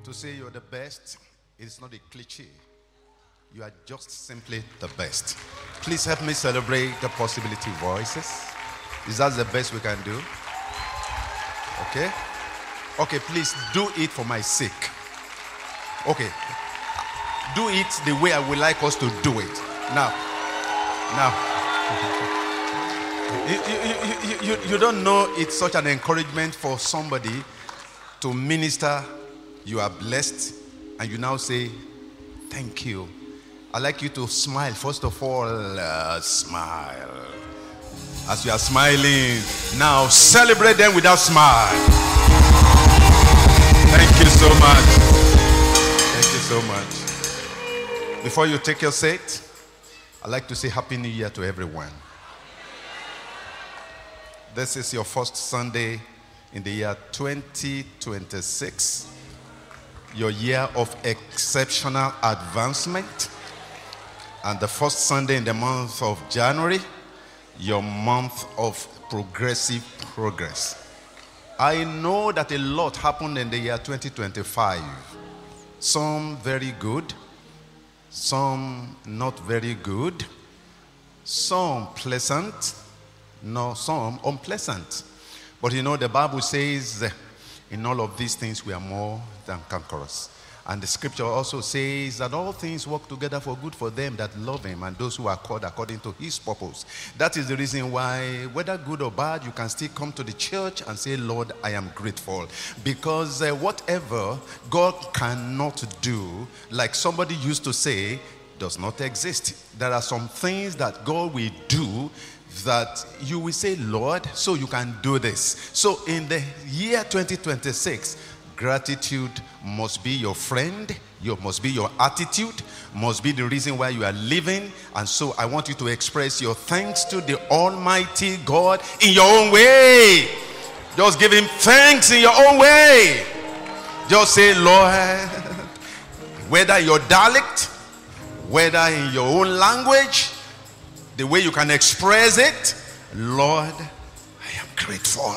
To say you're the best, it's not a cliche. You are just simply the best. Please help me celebrate the possibility voices. Is that the best we can do? Okay? Okay, please do it for my sake. Okay. Do it the way I would like us to do it. Now. You don't know it's such an encouragement for somebody to minister. You are blessed, and you now say, thank you. I'd like you to smile. First of all, smile. As you are smiling, now celebrate them without smile. Thank you so much. Thank you so much. Before you take your seat, I'd like to say Happy New Year to everyone. This is your first Sunday in the year 2026. Your year of exceptional advancement. And the first Sunday in the month of January, your month of progressive progress. I know that a lot happened in the year 2025. Some very good, some not very good, some pleasant, some unpleasant. But you know, the Bible says in all of these things we are more than conquerors. And the scripture also says that all things work together for good for them that love him and those who are called according to his purpose. That is the reason why, whether good or bad, you can still come to the church and say, Lord, I am grateful. Because whatever God cannot do, like somebody used to say, does not exist. There are some things that God will do that you will say, Lord, so you can do this. So in the year 2026, gratitude must be your friend, must be your attitude, must be the reason why you are living. And so I want you to express your thanks to the Almighty God in your own way. Just give him thanks in your own way. Just say, Lord, whether your dialect, whether in your own language, the way you can express it, Lord, I am grateful.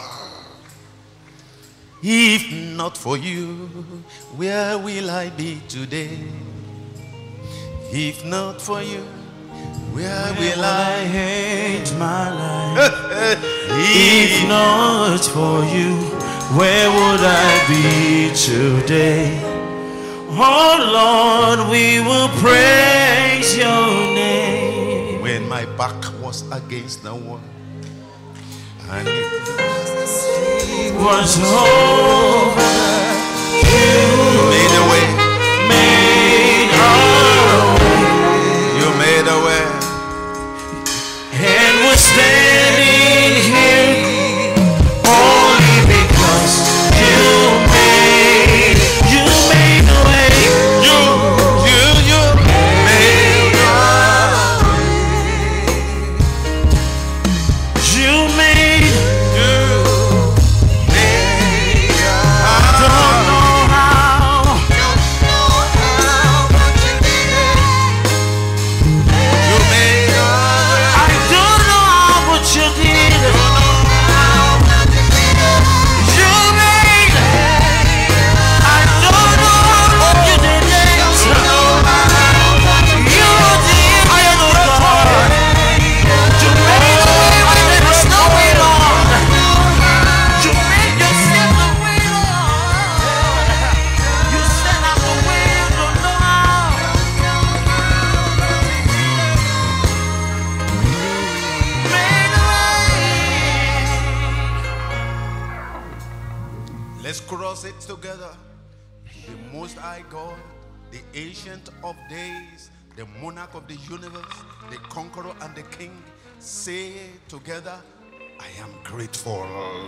If not for you, where will I be today? If not for you, where will I hate my life? If not for you, where would I be today? Oh Lord, we will praise your name. When my back was against the wall and it was over, you made a way. You made a way. And we're standing here only because you made a way. You made a way. You made. I don't know how, but you did it. You made a way. I don't know how, but you did it. You made it. I don't know how, but you did it. You did. I know God. You made a way when there is no way, Lord. You made yourself the way, Lord. You set out the way, I don't know how. Made a way. Let's cross it together. The Most High God, the Ancient of Days, the Monarch of the universe, the Conqueror and the King, say together, I am grateful.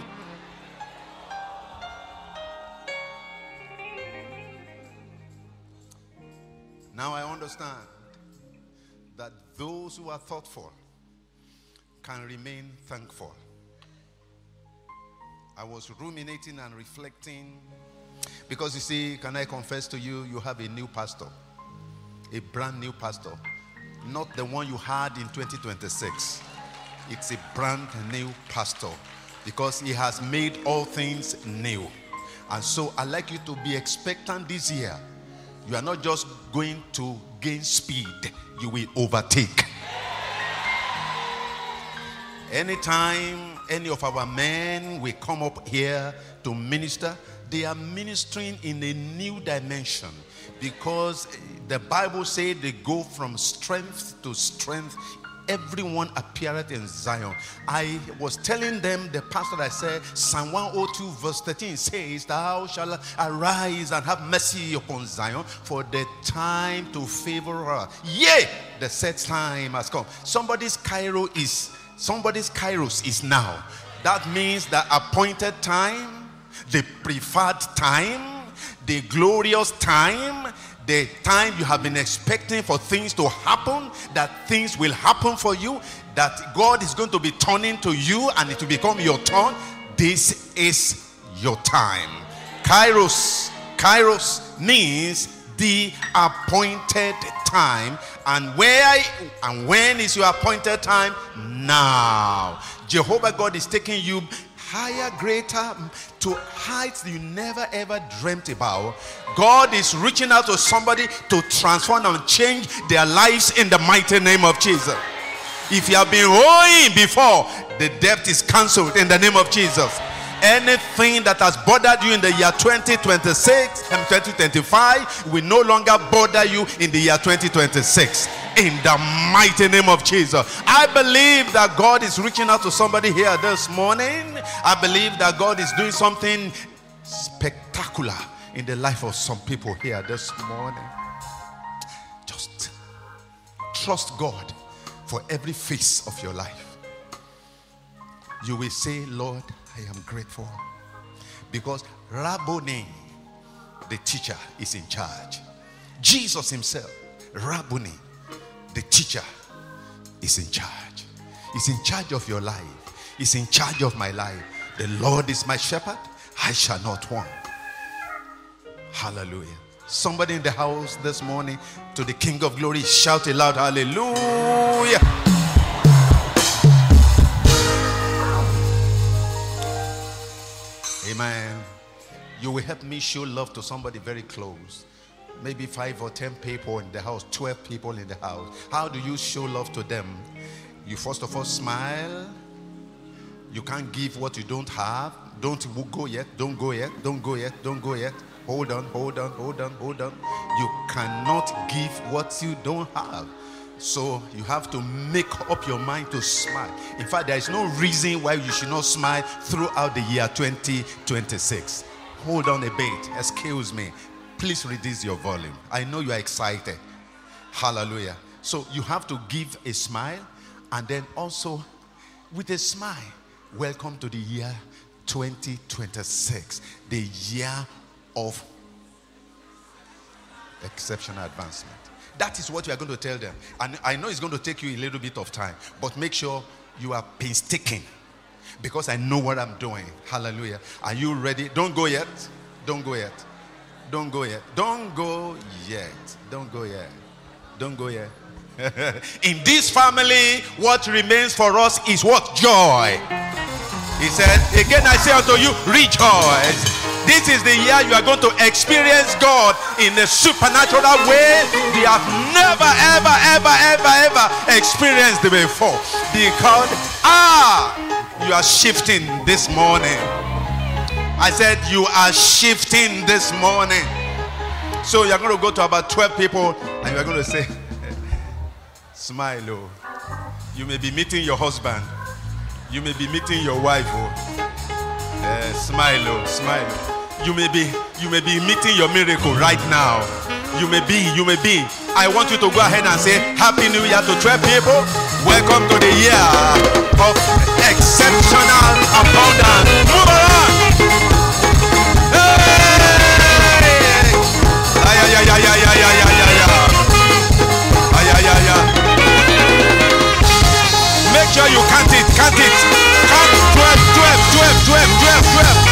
Now I understand that those who are thoughtful can remain thankful. I was ruminating and reflecting because you see, can I confess to you, you have a new pastor, a brand new pastor, not the one you had in 2026. It's a brand new pastor because he has made all things new. And so I'd like you to be expectant this year. You are not just going to gain speed, you will overtake. Anytime any of our men will come up here to minister, they are ministering in a new dimension, because the Bible says they go from strength to strength. Everyone appeareth in Zion. I was telling them, the pastor, I said, Psalm 102 verse 13 says, thou shalt arise and have mercy upon Zion, for the time to favor her. Yea, the set time has come. Somebody's kairos is now. That means the appointed time, the preferred time, the glorious time, the time you have been expecting for things to happen, that things will happen for you, that God is going to be turning to you and it will become your turn. This is your time. Kairos means the appointed time. And when is your appointed time? Now. Jehovah God is taking you higher, greater, to heights you never ever dreamt about. God is reaching out to somebody to transform and change their lives in the mighty name of Jesus. If you have been owing before, the debt is cancelled in the name of Jesus. Anything that has bothered you in the year 2026 and 2025 will no longer bother you in the year 2026. In the mighty name of Jesus. I believe that God is reaching out to somebody here this morning. I believe that God is doing something spectacular in the life of some people here this morning. Just trust God for every phase of your life. You will say, Lord, I am grateful, because Rabboni, the teacher, is in charge. Jesus himself, Rabboni, the teacher, is in charge. He's in charge of your life. He's in charge of my life. The Lord is my shepherd, I shall not want. Hallelujah. Somebody in the house this morning, to the King of Glory, shout aloud, hallelujah. Amen. You will help me show love to somebody very close. Maybe 5 or 10 people in the house, 12 people in the house. How do you show love to them? You first of all smile. You can't give what you don't have. Don't go yet. Don't go yet. Don't go yet. Don't go yet. Hold on. You cannot give what you don't have. So you have to make up your mind to smile. In fact, there is no reason why you should not smile throughout the year 2026. Hold on a bit. Excuse me. Please reduce your volume. I know you are excited. Hallelujah. So you have to give a smile, and then also with a smile, welcome to the year 2026, the year of exceptional advancement. That is what you are going to tell them. And I know it's going to take you a little bit of time, but make sure you are painstaking, because I know what I'm doing. Hallelujah. Are you ready? Don't go yet. Don't go yet. Don't go yet. Don't go yet. Don't go yet. Don't go yet. In this family, what remains for us is what? Joy. He said, again I say unto you, rejoice. This is the year you are going to experience God in a supernatural way you have never, ever experienced before. Because, you are shifting this morning. I said you are shifting this morning. So you're going to go to about 12 people and you're going to say, smile, oh. You may be meeting your husband. You may be meeting your wife, oh. Smile, oh, smile. You may be meeting your miracle right now. You may be. I want you to go ahead and say Happy New Year to 12 people. Welcome to the year of exceptional abundance. Move around. Hey! Make sure you count it. Count 12.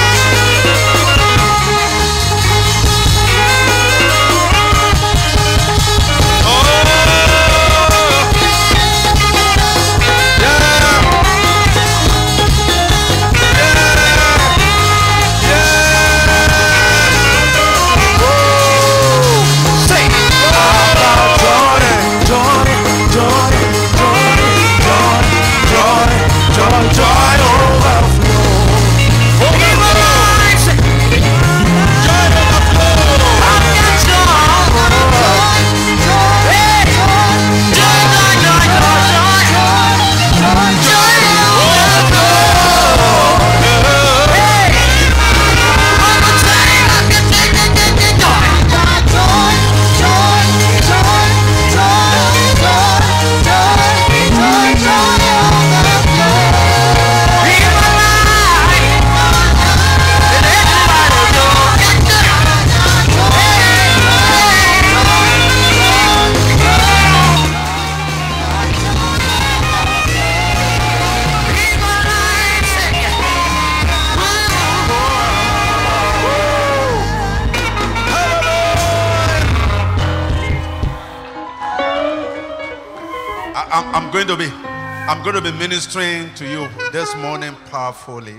I'm going to be ministering to you this morning powerfully.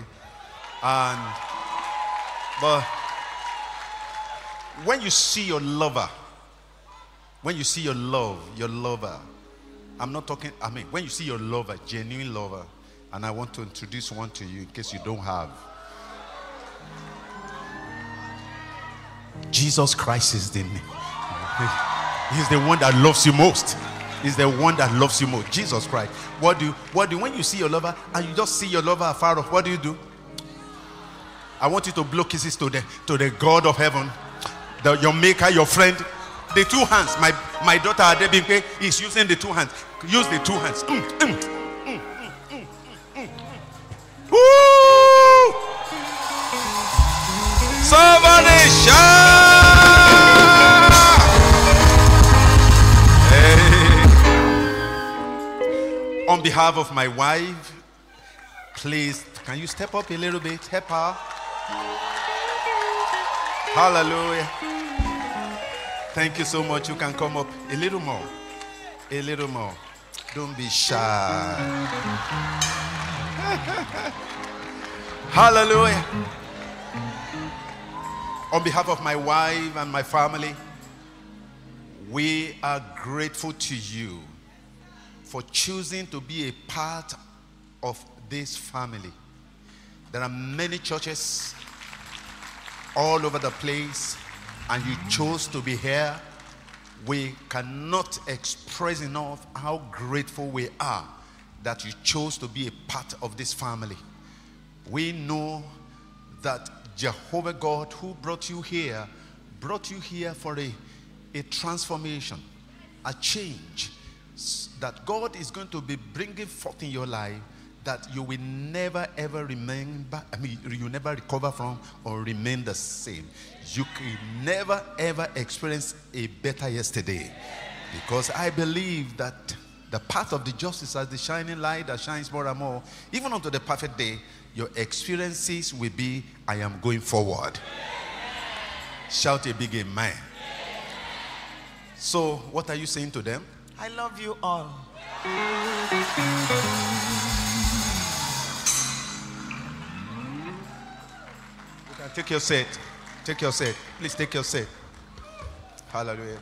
But when you see your lover, when you see your lover, when you see your lover, genuine lover, and I want to introduce one to you in case you don't have. Jesus Christ is the name. He's the one that loves you most. He's the one that loves you most. Jesus Christ. What do when you see your lover and you just see your lover afar off, what do? I want you to blow kisses to the God of heaven, your maker, your friend. The two hands. My daughter Adebimpe is using the two hands. Use the two hands. Woo! Somebody shout! Hey. On behalf of my wife, please, can you step up a little bit? Help her. Hallelujah. Thank you so much. You can come up a little more. A little more. Don't be shy. Hallelujah. On behalf of my wife and my family, we are grateful to you for choosing to be a part of this family. There are many churches all over the place, and you chose to be here. We cannot express enough how grateful we are that you chose to be a part of this family. We know that Jehovah God, who brought you here for a transformation, a change that God is going to be bringing forth in your life, that you will never ever you never recover from or remain the same. You can never ever experience a better yesterday, because I believe that the path of the justice as the shining light that shines more and more, even unto the perfect day, your experiences will be, I am going forward. Shout a big amen. So what are you saying to them? I love you all. You can take your seat. Take your seat. Please take your seat. Hallelujah.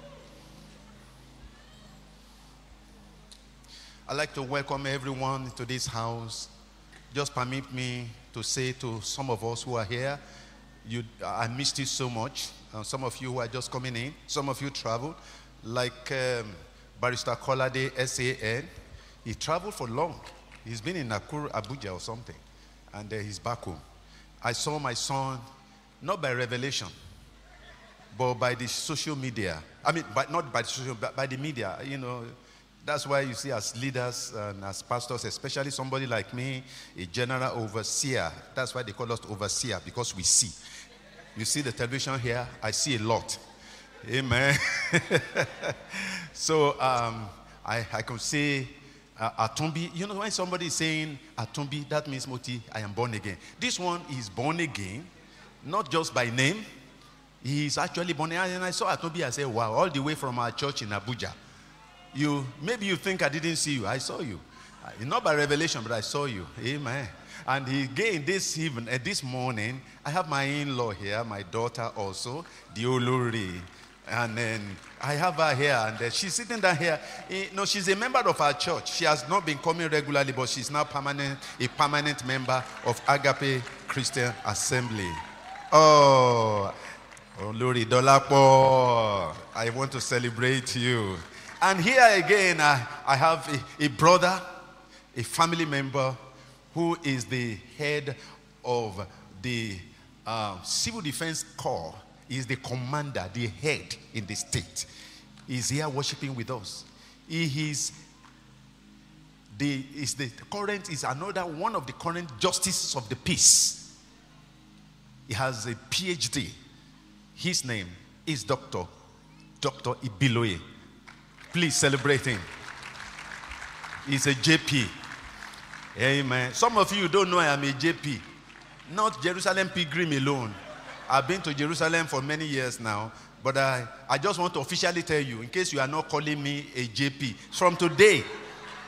I'd like to welcome everyone to this house. Just permit me to say to some of us who are here, I missed you so much. Some of you who are just coming in, some of you traveled, like Barrister Kolade SAN. He traveled for long. He's been in Nakuru, Abuja or something, and he's back home. I saw my son, not by revelation, but by the social media. Not by the social, but by the media. You know, that's why you see as leaders and as pastors, especially somebody like me, a general overseer. That's why they call us overseer, because we see. You see the television here, I see a lot. Amen. So I can say Atumbi. You know, when somebody is saying Atumbi, that means Moti, I am born again. This one is born again, not just by name. He is actually born again. And I saw Atumbi, I said, wow, all the way from our church in Abuja. Maybe you think I didn't see you. I saw you. Not by revelation, but I saw you. Amen. And again, this morning, I have my in-law here, my daughter also, the Olori. And then I have her here, and she's sitting down here. She's a member of our church. She has not been coming regularly, but she's now a permanent member of Agape Christian Assembly. Oh, Olori Dolapo, I want to celebrate you. And here again, I have a brother, a family member, who is the head of the Civil Defense Corps. He is the commander, the head in the state. He's here worshiping with us. He is another one of the current justices of the peace. He has a PhD. His name is Dr. Ibiloye. Please celebrate him. He's a JP. Amen. Some of you don't know I am a JP. Not Jerusalem pilgrim alone. I've been to Jerusalem for many years now, but I just want to officially tell you, in case you are not calling me a JP, from today,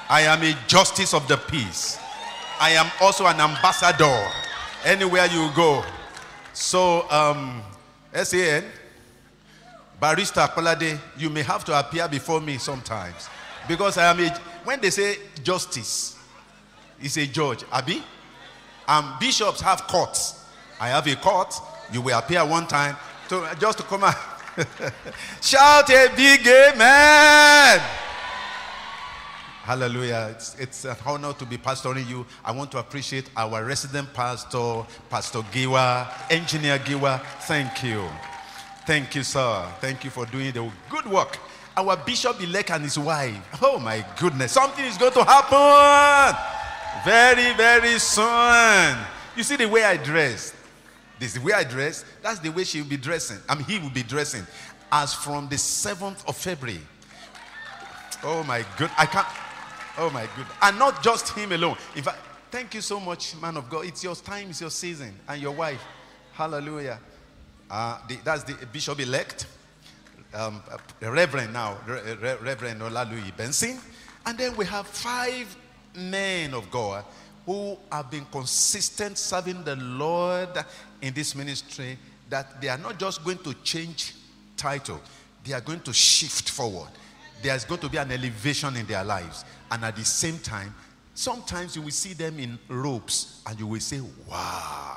I am a justice of the peace. I am also an ambassador anywhere you go. So, SAN, Barrister Kolade, you may have to appear before me sometimes. Because I am when they say justice, it's a judge. Abi? Bishops have courts. I have a court. You will appear one time just to come out. Shout a big amen. Hallelujah. It's an honor to be pastoring you. I want to appreciate our resident pastor, Pastor Giwa, Engineer Giwa. Thank you. Thank you, sir. Thank you for doing the good work. Our bishop-elect and his wife. Oh, my goodness. Something is going to happen very, very soon. You see the way I dress. This is the way I dress. That's the way she will be dressing. He will be dressing. As from the 7th of February. Oh, my God. I can't. Oh, my goodness. And not just him alone. In fact, thank you so much, man of God. It's your time, it's your season. And your wife. Hallelujah. That's the bishop-elect. Reverend now. Reverend Olaluyi Benson. And then we have 5 men of God who have been consistent serving the Lord in this ministry, that they are not just going to change title. They are going to shift forward. There's going to be an elevation in their lives. And at the same time, sometimes you will see them in robes and you will say, wow.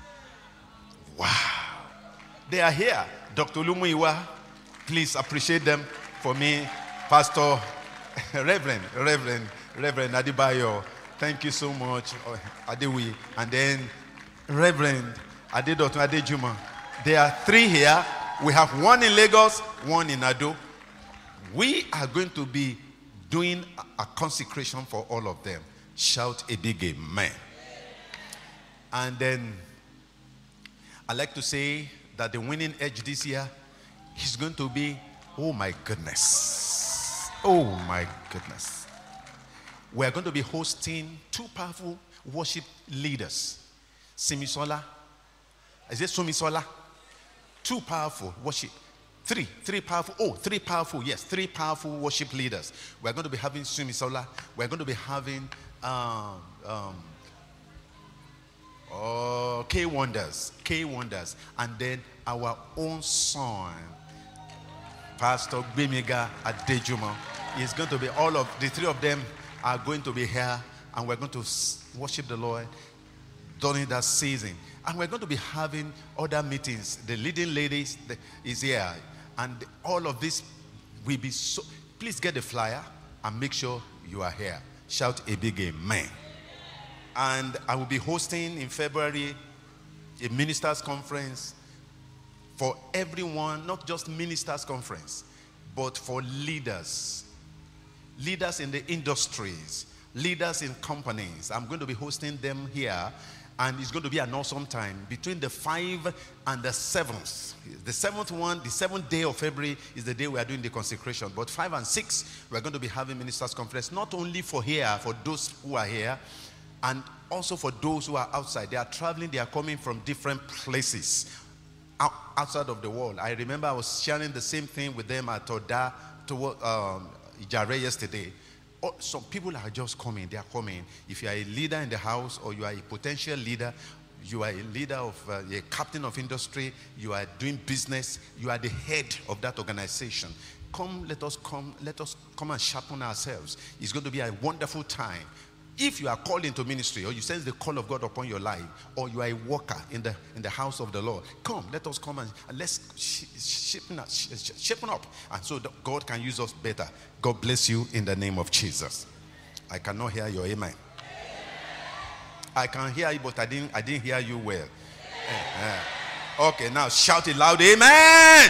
Wow. They are here. Dr. Lumuiwa, please appreciate them for me. Pastor, Reverend Adibayo, thank you so much. Adewi. And then Reverend Adedotu Adejuma. There are 3 here. We have 1 in Lagos, 1 in Ado. We are going to be doing a consecration for all of them. Shout a big amen. And then I like to say that the winning edge this year is going to be, oh my goodness. Oh my goodness. We are going to be hosting 2 powerful worship leaders. Simisola. Is it Sumisola? 2 powerful worship. 3 powerful, yes, 3 powerful worship leaders. We're going to be having Sumisola. We're going to be having K Wonders, and then our own son, Pastor Gbemiga Adejuma, is going to be, all of the 3 of them are going to be here, and we're going to worship the Lord during that season. And we're going to be having other meetings. The leading ladies is here. And all of this will be so. Please get the flyer and make sure you are here. Shout a big amen. And I will be hosting in February a ministers conference for everyone, not just ministers conference, but for leaders. Leaders in the industries, leaders in companies. I'm going to be hosting them here. And it's going to be an awesome time between the 5th and the 7th. The 7th one, the 7th day of February is the day we are doing the consecration. But 5 and 6, we're going to be having ministers' conference, not only for here, for those who are here, and also for those who are outside. They are traveling, they are coming from different places outside of the world. I remember I was sharing the same thing with them at Oda Ijare yesterday. Some people are just coming. They are coming. If you are a leader in the house, or you are a potential leader, you are a leader of a captain of industry, you are doing business, you are the head of that organization. Let us come and sharpen ourselves. It's going to be a wonderful time. If you are called into ministry, or you sense the call of God upon your life, or you are a worker in the house of the Lord, let us come and let's shapen up, and so that God can use us better. God bless you in the name of Jesus. I cannot hear your amen. I can hear you, but I didn't hear you well. Okay, now shout it loud, amen.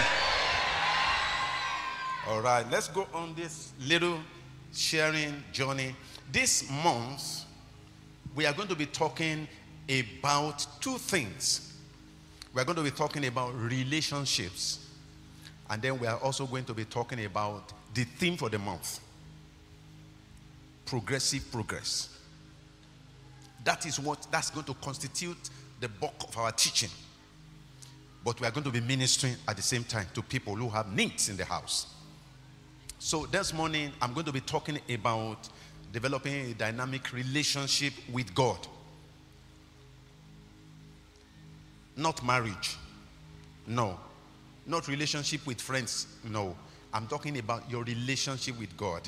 All right, let's go on this little sharing journey. This month, we are going to be talking about 2 things. We are going to be talking about relationships. And then we are also going to be talking about the theme for the month. Progressive progress. That's going to constitute the bulk of our teaching. But we are going to be ministering at the same time to people who have needs in the house. So this morning, I'm going to be talking about developing a dynamic relationship with God. Not marriage. No. Not relationship with friends. No. I'm talking about your relationship with God.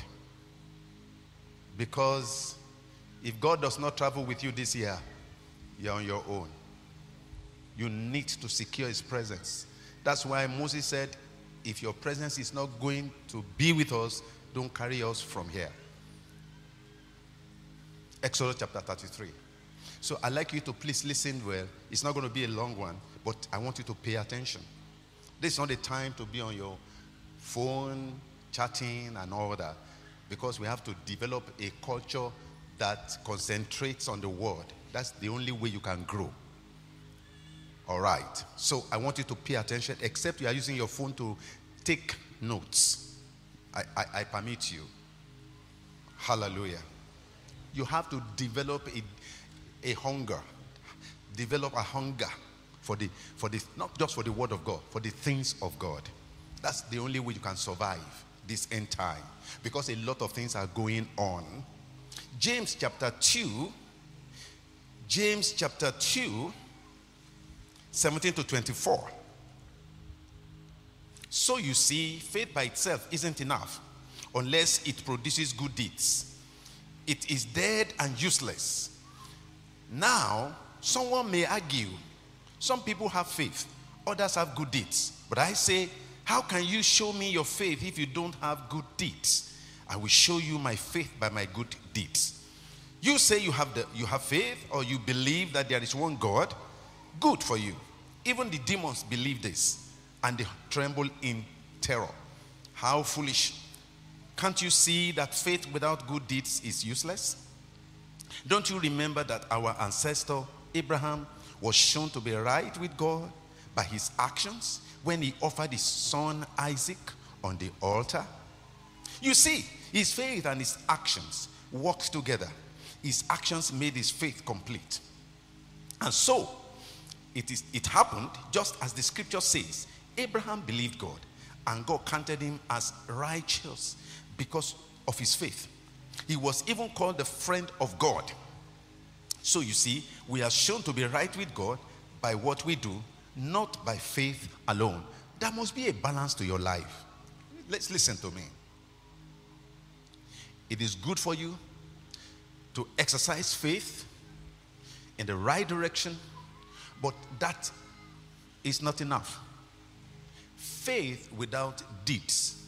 Because if God does not travel with you this year, you're on your own. You need to secure his presence. That's why Moses said, if your presence is not going to be with us, don't carry us from here. Exodus chapter 33. So I'd like you to please listen well. It's not going to be a long one, but I want you to pay attention. This is not the time to be on your phone, chatting and all that, because we have to develop a culture that concentrates on the word. That's the only way you can grow. All right. So I want you to pay attention, except you are using your phone to take notes. I permit you. Hallelujah. You have to develop a hunger. Develop a hunger for the not just for the word of God, for the things of God. That's the only way you can survive this end time, because a lot of things are going on. James chapter 2, 17 to 24. So you see, faith by itself isn't enough unless it produces good deeds. It is dead and useless. Now, someone may argue, some people have faith, others have good deeds. But I say, how can you show me your faith if you don't have good deeds? I will show you my faith by my good deeds. You say you have faith, or you believe that there is one God. Good for you. Even the demons believe this, and they tremble in terror. How foolish. Can't you see that faith without good deeds is useless? Don't you remember that our ancestor Abraham was shown to be right with God by his actions when he offered his son Isaac on the altar? You see, his faith and his actions worked together. His actions made his faith complete. And so, it happened just as the scripture says. Abraham believed God, and God counted him as righteous because of his faith. He was even called the friend of God. So you see, we are shown to be right with God by what we do, not by faith alone. There must be a balance to your life. Let's listen to me. It is good for you to exercise faith in the right direction, but that is not enough. Faith without deeds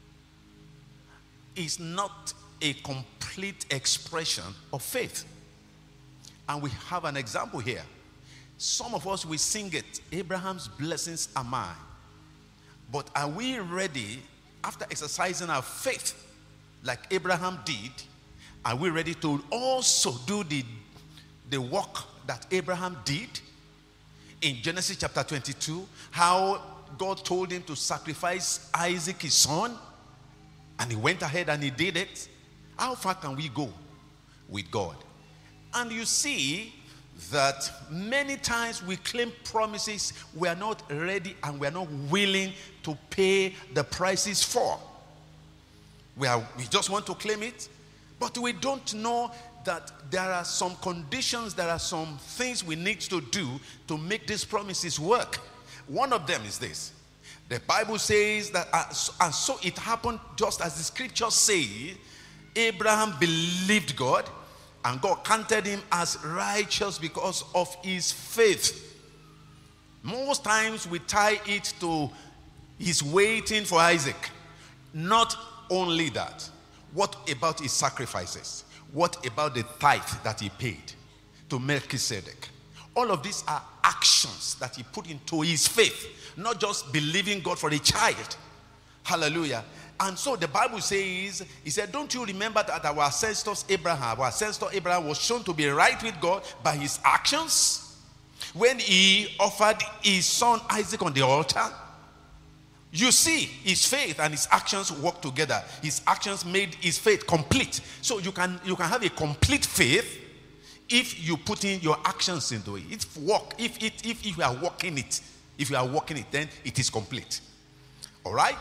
is not a complete expression of faith. And we have an example here. Some of us, we sing it, Abraham's blessings are mine. But are we ready, after exercising our faith like Abraham did, are we ready to also do the work that Abraham did? In Genesis chapter 22, how God told him to sacrifice Isaac, his son, and he went ahead and he did it. How far can we go with God? And you see that many times we claim promises we are not ready and we are not willing to pay the prices for. We just want to claim it, but we don't know that there are some conditions, there are some things we need to do to make these promises work. One of them is this. The Bible says that, and so it happened just as the scripture says, Abraham believed God, and God counted him as righteous because of his faith. Most times we tie it to his waiting for Isaac. Not only that, what about his sacrifices? What about the tithe that he paid to Melchizedek? All of these are actions that he put into his faith, not just believing God for a child. Hallelujah. And so the Bible says, he said, don't you remember that our ancestor Abraham was shown to be right with God by his actions when he offered his son Isaac on the altar? You see, his faith and his actions work together. His actions made his faith complete. So you can have a complete faith if you put in your actions into it. If you are working it, then it is complete. All right?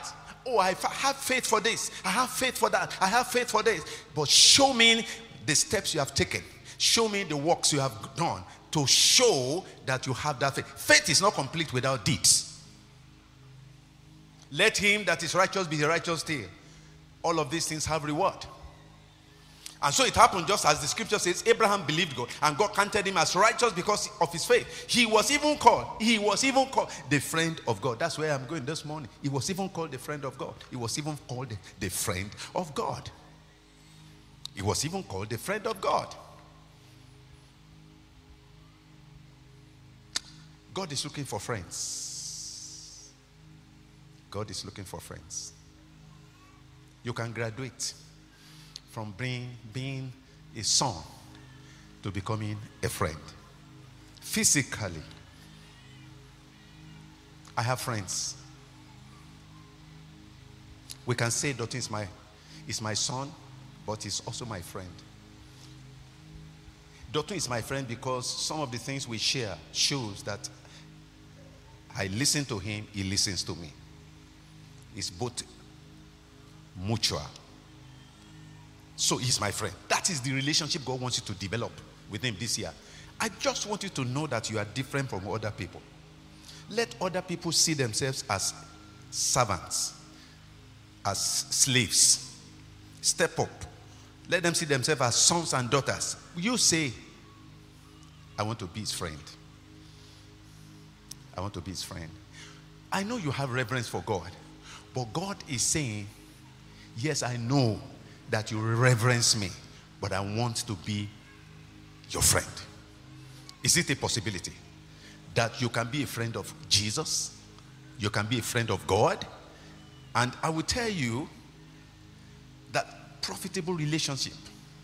Oh, have faith for this. I have faith for that. I have faith for this. But show me the steps you have taken. Show me the works you have done to show that you have that faith. Faith is not complete without deeds. Let him that is righteous be righteous still. All of these things have reward. And so it happened just as the scripture says, Abraham believed God and God counted him as righteous because of his faith. He was even called the friend of God. That's where I'm going this morning. He was even called the friend of God. He was even called the friend of God. He was even called the friend of God. God is looking for friends. God is looking for friends. You can graduate from being a son to becoming a friend. Physically, I have friends. We can say Dotun is my son, but he's also my friend. Dotun is my friend because some of the things we share shows that I listen to him, he listens to me. It's both mutual. So he's my friend. That is the relationship God wants you to develop with him this year. I just want you to know that you are different from other people. Let other people see themselves as servants, as slaves. Step up. Let them see themselves as sons and daughters. You say, I want to be his friend. I want to be his friend. I know you have reverence for God, but God is saying, yes, I know that you reverence me, but I want to be your friend. Is it a possibility that you can be a friend of Jesus? You can be a friend of God? And I will tell you that profitable relationships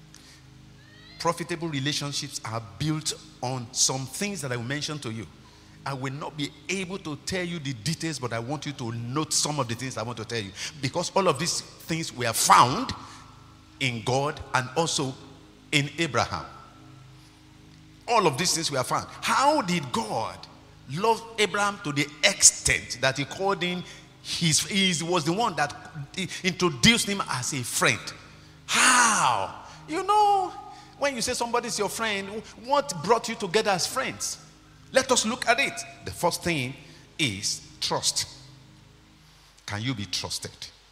are built on some things that I will mention to you. I will not be able to tell you the details, but I want you to note some of the things I want to tell you. Because all of these things were found in God and also in Abraham. All of these things were found. How did God love Abraham to the extent that he called him he was the one that introduced him as a friend? How? You know, when you say somebody's your friend, what brought you together as friends? Let us look at it. The first thing is trust. Can you be trusted?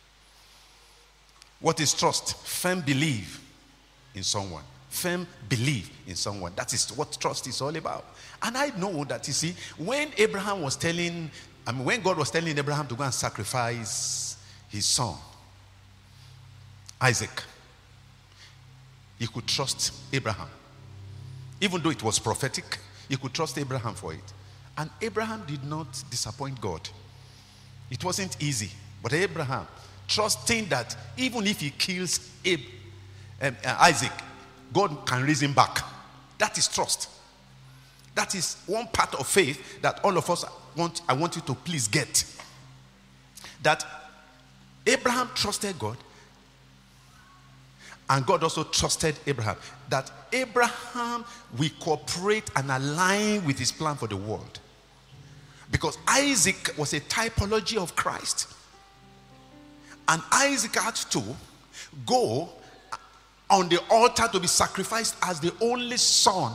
What is trust? Firm belief in someone. Firm belief in someone. That is what trust is all about. And I know that, you see, when God was telling Abraham to go and sacrifice his son, Isaac, he could trust Abraham. Even though it was prophetic, he could trust Abraham for it. And Abraham did not disappoint God. It wasn't easy. But Abraham, trusting that even if he kills Isaac, God can raise him back. That is trust. That is one part of faith that all of us I want you to please get. That Abraham trusted God, and God also trusted Abraham. That Abraham will cooperate and align with his plan for the world. Because Isaac was a typology of Christ. And Isaac had to go on the altar to be sacrificed as the only son.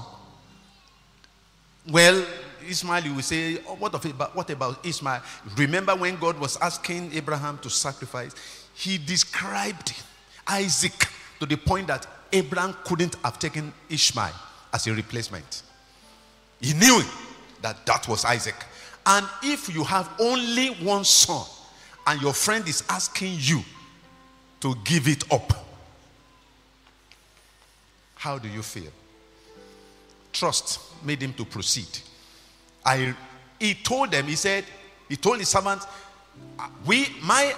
Well, Ishmael, you will say, oh, what about Ishmael? Remember when God was asking Abraham to sacrifice, he described Isaac to the point that Abraham couldn't have taken Ishmael as a replacement. He knew that was Isaac. And if you have only one son and your friend is asking you to give it up, how do you feel? Trust made him to proceed. He told them, he told his servants, me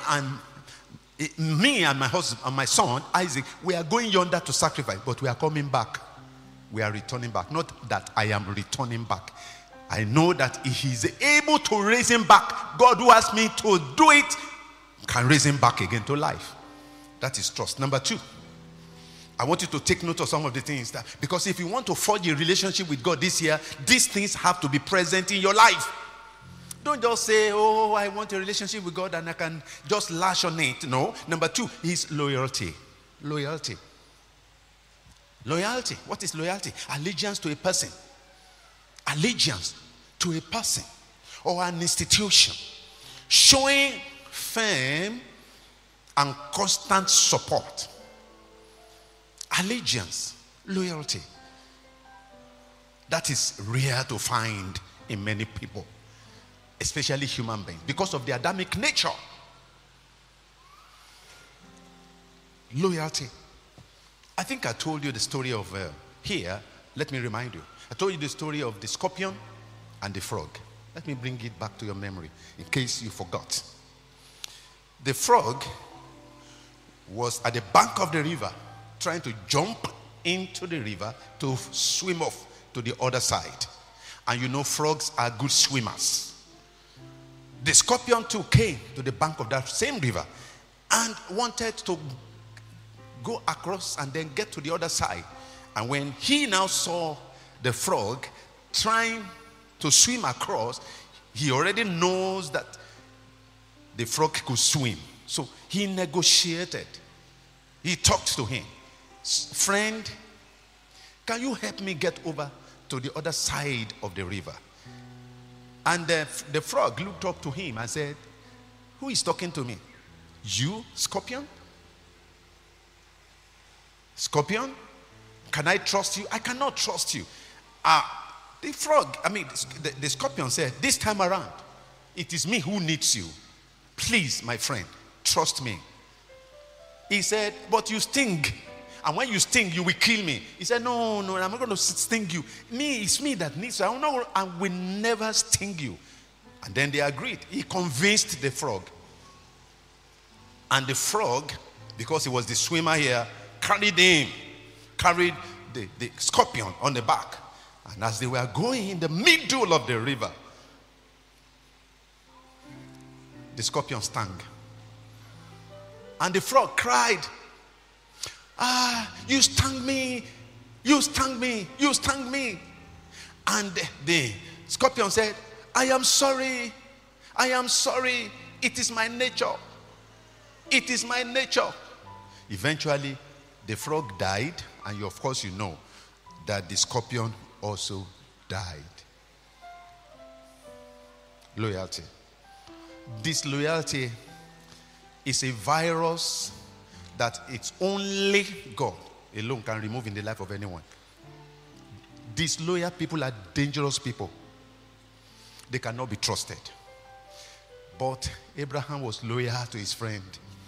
and my husband and my son Isaac, we are going yonder to sacrifice, but we are coming back. We are returning back. Not that I am returning back. I know that if he is able to raise him back, God who asked me to do it can raise him back again to life. That is trust. Number 2, I want you to take note of some of the things that, because if you want to forge a relationship with God this year, these things have to be present in your life. Don't just say, oh, I want a relationship with God and I can just lash on it. No. Number 2 is loyalty. Loyalty. Loyalty. What is loyalty? Allegiance to a person. Allegiance to a person or an institution. Showing firm and constant support. Allegiance. Loyalty. That is rare to find in many people, especially human beings, because of the Adamic nature. Loyalty. I think I told you the story of here. Let me remind you. I told you the story of the scorpion and the frog. Let me bring it back to your memory in case you forgot. The frog was at the bank of the river trying to jump into the river to swim off to the other side. And you know frogs are good swimmers. The scorpion too came to the bank of that same river and wanted to go across and then get to the other side. And when he now saw the frog trying to swim across, he already knows that the frog could swim. So he negotiated. He talked to him. Friend, can you help me get over to the other side of the river? And the frog looked up to him and said, who is talking to me? You, scorpion? Scorpion? Can I trust you? I cannot trust you. The frog, the scorpion said, this time around, it is me who needs you. Please, my friend, trust me. He said, but you sting. And when you sting, you will kill me. He said, no, I'm not going to sting you. It's me that needs you. I will never sting you. And then they agreed. He convinced the frog. And the frog, because he was the swimmer here, carried the scorpion on the back. And as they were going in the middle of the river, the scorpion stung. And the frog cried, you stung me, you stung me, you stung me. And the scorpion said, I am sorry, it is my nature. It is my nature. Eventually, the frog died, and of course you know that the scorpion also died. Loyalty. Disloyalty is a virus that it's only God alone can remove in the life of anyone. Disloyal people are dangerous people. They cannot be trusted. But Abraham was loyal to his friend.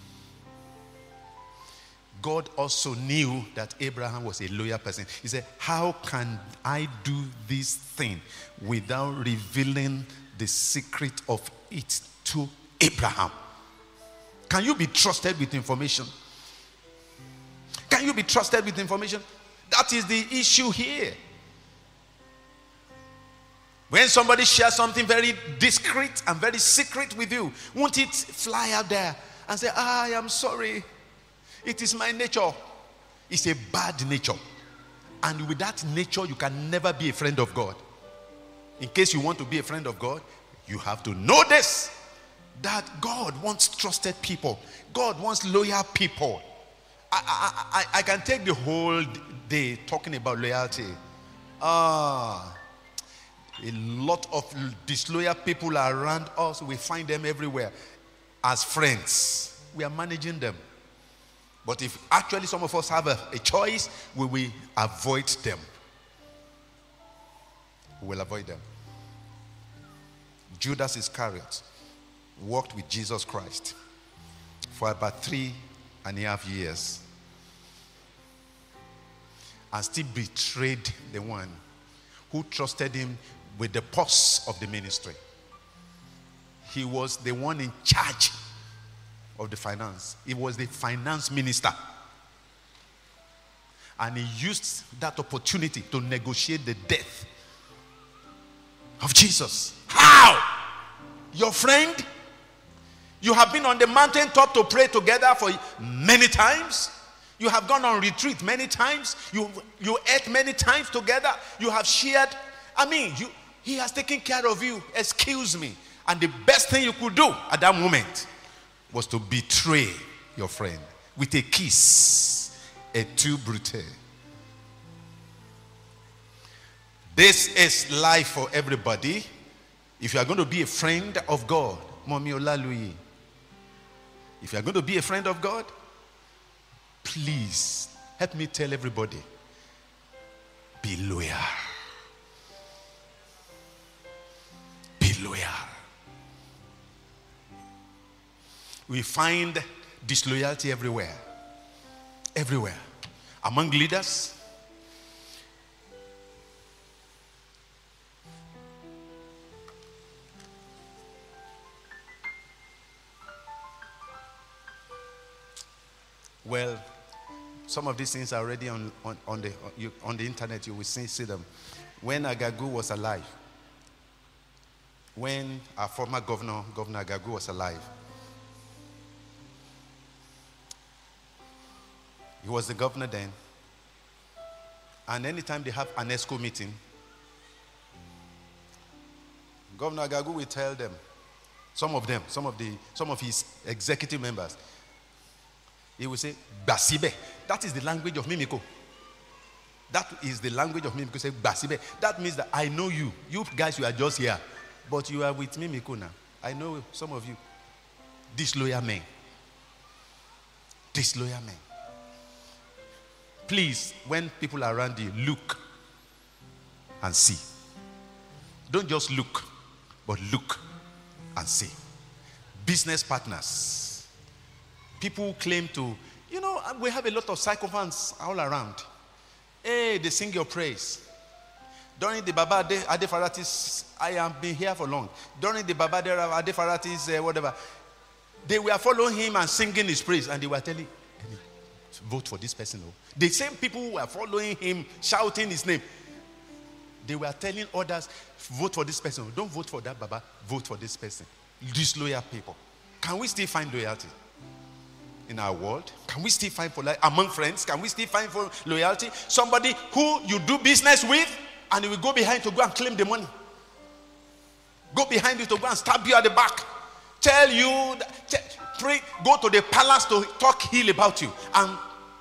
God also knew that Abraham was a loyal person. He said, how can I do this thing without revealing the secret of it to Abraham? Can you be trusted with information? Can you be trusted with information? That is the issue here. When somebody shares something very discreet and very secret with you, won't it fly out there and say, I am sorry. It is my nature. It's a bad nature. And with that nature, you can never be a friend of God. In case you want to be a friend of God, you have to know this, that God wants trusted people. God wants loyal people. I can take the whole day talking about loyalty. A lot of disloyal people are around us. We find them everywhere. As friends, we are managing them. But if actually some of us have a choice, we will avoid them. We will avoid them. Judas Iscariot walked with Jesus Christ for about 3.5 years and still betrayed the one who trusted him with the purse of the ministry. He was the one in charge of the finance. He was the finance minister. And he used that opportunity to negotiate the death of Jesus. How? Your friend? You have been on the mountaintop to pray together for many times. You have gone on retreat many times. You ate many times together. You have shared. He has taken care of you. Excuse me. And the best thing you could do at that moment was to betray your friend with a kiss, a tu brute. This is life for everybody. If you are going to be a friend of God, Mommy Olaluyi, if you are going to be a friend of God, please help me tell everybody, be loyal. Be loyal. We find disloyalty everywhere. Everywhere. Among leaders. Well, some of these things are already on the internet. You will see them. When Agagu was alive, when our former Governor Agagu was alive, he was the governor then. And anytime they have an ESCO meeting, Governor Agagu will tell them, some of his executive members, he will say, Basibe. That is the language of Mimiko. That is the language of Mimiko. Say, Basibe. That means that I know you. You guys, you are just here. But you are with Mimiko now. I know some of you. Disloyal men. Disloyal men. Please, when people are around you, look and see. Don't just look, but look and see. Business partners. People who claim to, we have a lot of sycophants all around. Hey, they sing your praise. During the Baba Ade Faratis, I have been here for long. During the Baba Ade Faratis, whatever, they were following him and singing his praise, and they were telling, vote for this person. The same people who were following him, shouting his name, they were telling others, vote for this person. Don't vote for that Baba, vote for this person. Disloyal people. Can we still find loyalty in our world? Can we still find for among friends? Can we still find for loyalty? Somebody who you do business with and he will go behind to go and claim the money. Go behind you to go and stab you at the back. Tell you, pray, go to the palace to talk ill about you and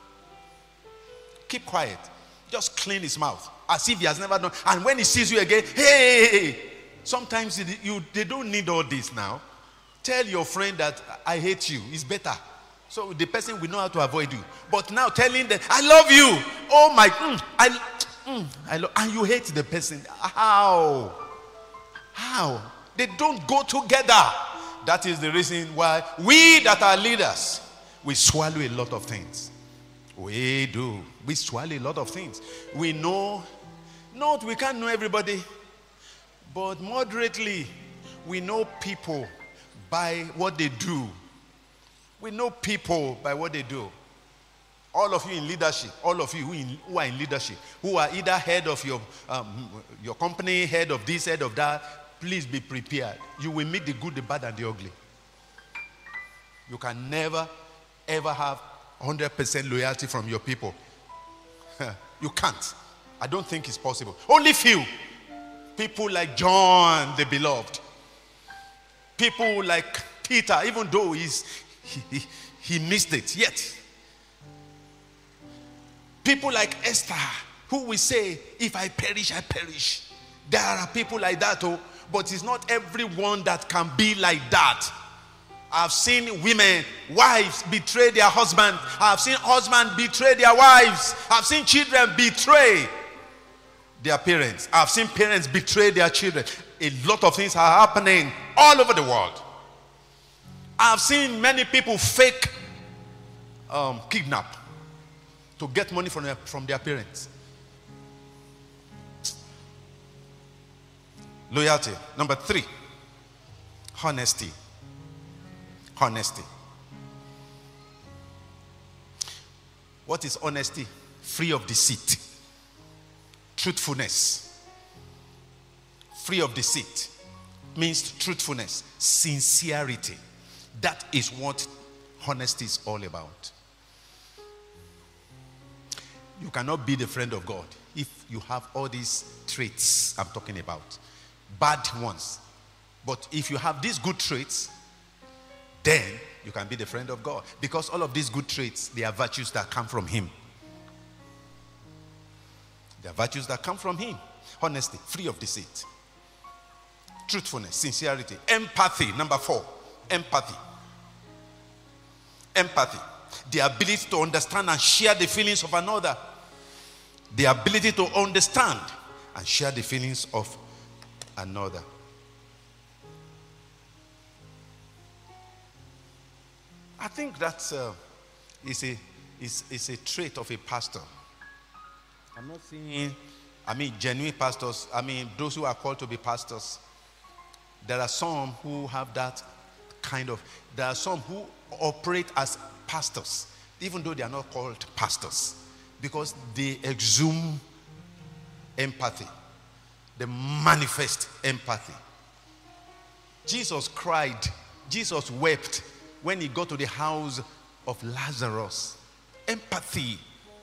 keep quiet. Just clean his mouth as if he has never done. And when he sees you again, hey. Sometimes they don't need all this now. Tell your friend that I hate you. It's better. So the person will know how to avoid you. But now telling them, I love you. Oh my, I love, and you hate the person. How? They don't go together. That is the reason why we that are leaders, we swallow a lot of things. We do. We swallow a lot of things. We know, we can't know everybody, but moderately, we know people by what they do. We know people by what they do. All of you in leadership, all of you who are in leadership, who are either head of your company, head of this, head of that, please be prepared. You will meet the good, the bad, and the ugly. You can never, ever have 100% loyalty from your people. You can't. I don't think it's possible. Only few. People like John, the beloved. People like Peter, even though he missed it, yet. People like Esther, who will say, if I perish, I perish. There are people like that, but it's not everyone that can be like that. I've seen women, wives betray their husband. I've seen husbands betray their wives. I've seen children betray their parents. I've seen parents betray their children. A lot of things are happening all over the world. I've seen many people fake kidnap to get money from their parents. Loyalty. Number 3, honesty. Honesty. What is honesty? Free of deceit. Truthfulness. Free of deceit means truthfulness, sincerity. That is what honesty is all about. You cannot be the friend of God if you have all these traits I'm talking about. Bad ones. But if you have these good traits, then you can be the friend of God. Because all of these good traits, they are virtues that come from him. They are virtues that come from him. Honesty, free of deceit. Truthfulness, sincerity, empathy. Number 4, empathy. Empathy. The ability to understand and share the feelings of another. The ability to understand and share the feelings of another. I think that's is a trait of a pastor. I'm not saying, genuine pastors. Those who are called to be pastors. There are some who have that kind of. There are some who operate as pastors, even though they are not called pastors, because they exhume empathy. They manifest empathy. Jesus cried. Jesus wept when he got to the house of Lazarus. Empathy.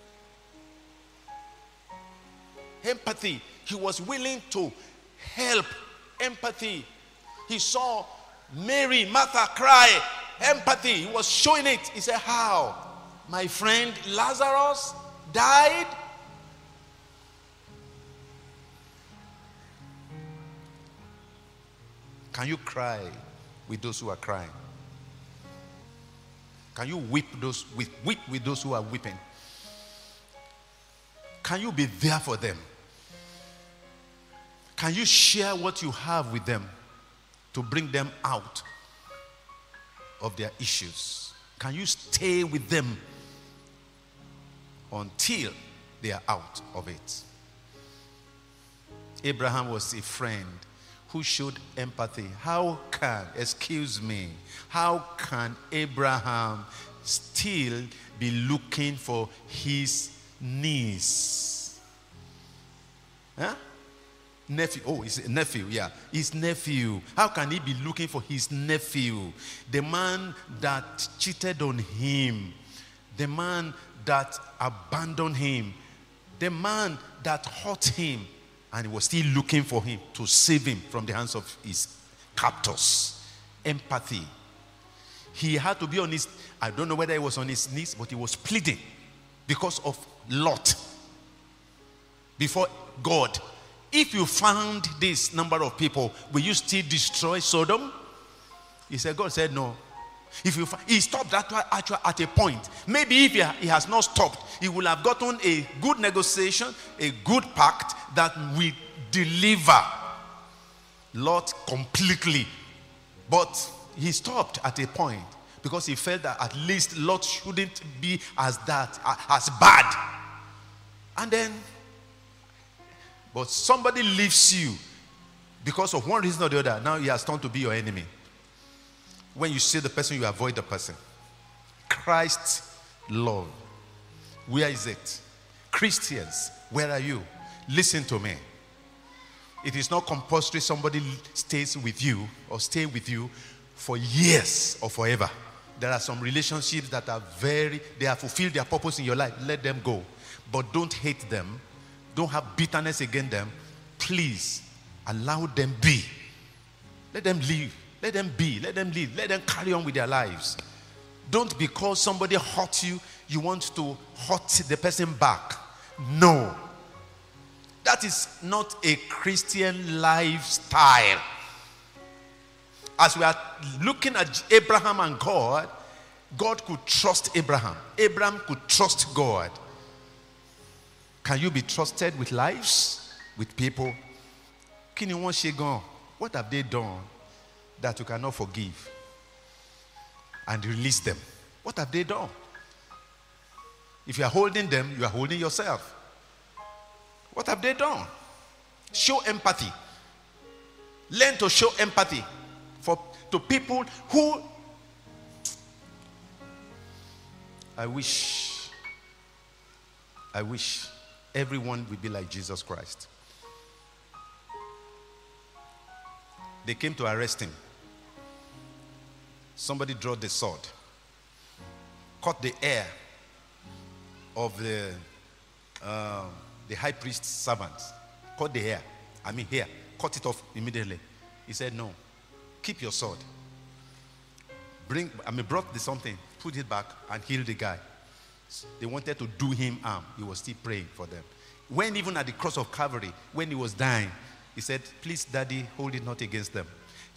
Empathy. He was willing to help. Empathy. He saw Mary, Martha cry. Empathy. He was showing it. He said, how? My friend Lazarus died? Can you cry with those who are crying? Can you weep with those who are weeping? Can you be there for them? Can you share what you have with them to bring them out of their issues? Can you stay with them until they are out of it? Abraham was a friend who showed empathy. How can Abraham still be looking for his niece? Nephew. Oh, it's a nephew. Yeah, his nephew. How can he be looking for his nephew? The man that cheated on him, the man that abandoned him, the man that hurt him, and he was still looking for him to save him from the hands of his captors. Empathy. He had to be on his, I don't know whether he was on his knees, but he was pleading because of Lot before God. If you found this number of people, will you still destroy Sodom? God said no. He stopped at a point. Maybe if he has not stopped, he will have gotten a good negotiation, a good pact that will deliver Lot completely. But he stopped at a point because he felt that at least Lot shouldn't be as bad. And then, but somebody leaves you because of one reason or the other. Now he has turned to be your enemy. When you see the person, you avoid the person. Christ's love. Where is it? Christians, where are you? Listen to me. It is not compulsory somebody stays with you or stay with you for years or forever. There are some relationships that are they have fulfilled their purpose in your life. Let them go. But don't hate them. Don't have bitterness against them. Please allow them be. Let them live. Let them be. Let them live. Let them carry on with their lives. Don't, because somebody hurt you, you want to hurt the person back. No. That is not a Christian lifestyle. As we are looking at Abraham and God, God could trust Abraham. Abraham could trust God. Can you be trusted with lives, with people? What have they done that you cannot forgive and release them? What have they done? If you are holding them, you are holding yourself. What have they done? Show empathy. Learn to show empathy to people who I wish everyone would be like Jesus Christ. They came to arrest him. Somebody drew the sword, cut the ear of the high priest's servant, cut the hair. Cut it off immediately. He said, no, Keep your sword. Brought the something, put it back, and heal the guy. They wanted to do him harm. He was still praying for them. When even at the cross of Calvary, when he was dying, he said, please, Daddy, hold it not against them.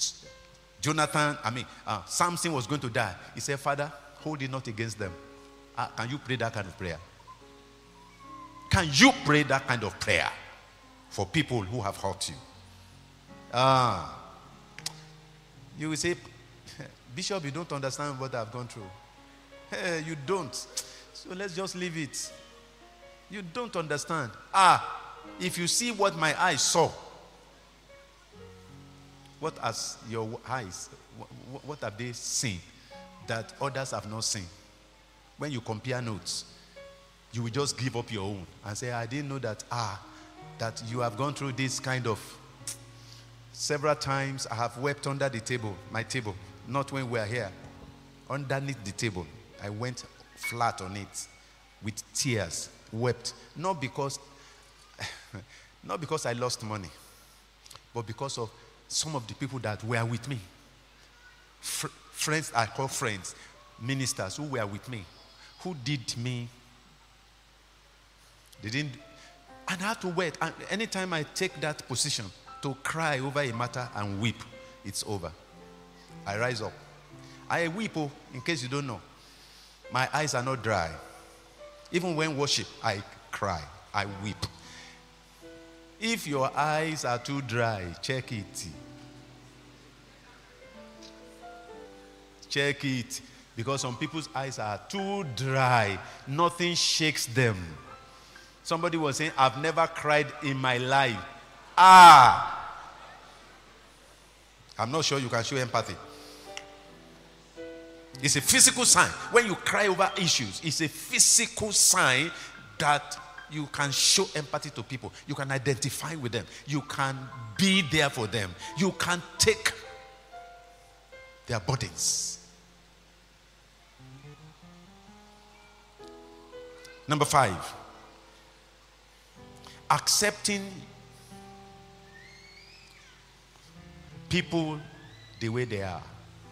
Samson was going to die. He said, Father, hold it not against them. Can you pray that kind of prayer? Can you pray that kind of prayer for people who have hurt you? You will say, Bishop, you don't understand what I've gone through. Hey, you don't. So let's just leave it. You don't understand. If you see what my eyes saw, what has your eyes, what have they seen that others have not seen? When you compare notes, you will just give up your own and say, I didn't know that, that you have gone through this kind of. Several times I have wept under the table, my table, not when we are here. Underneath the table, I went flat on it with tears, wept. Not because I lost money, but because of some of the people that were with me. Friends, I call friends, ministers who were with me, who did me. They didn't, and I had to wait. And anytime I take that position to cry over a matter and weep, it's over. I rise up. I weep, in case you don't know. My eyes are not dry. Even when worship, I cry, I weep. If your eyes are too dry, check it. Check it. Because some people's eyes are too dry. Nothing shakes them. Somebody was saying, I've never cried in my life. I'm not sure you can show empathy. It's a physical sign. When you cry over issues, it's a physical sign that you can show empathy to people. You can identify with them. You can be there for them. You can take their burdens. Number 5. Accepting people the way they are.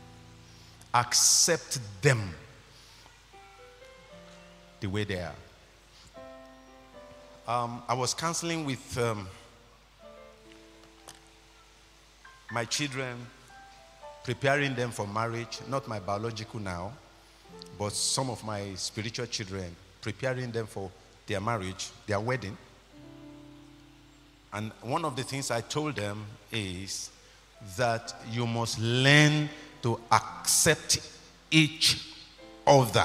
Accept them the way they are. I was counseling with my children, preparing them for marriage. Not my biological now, but some of my spiritual children, preparing them for their marriage, their wedding. And one of the things I told them is that you must learn to accept each other.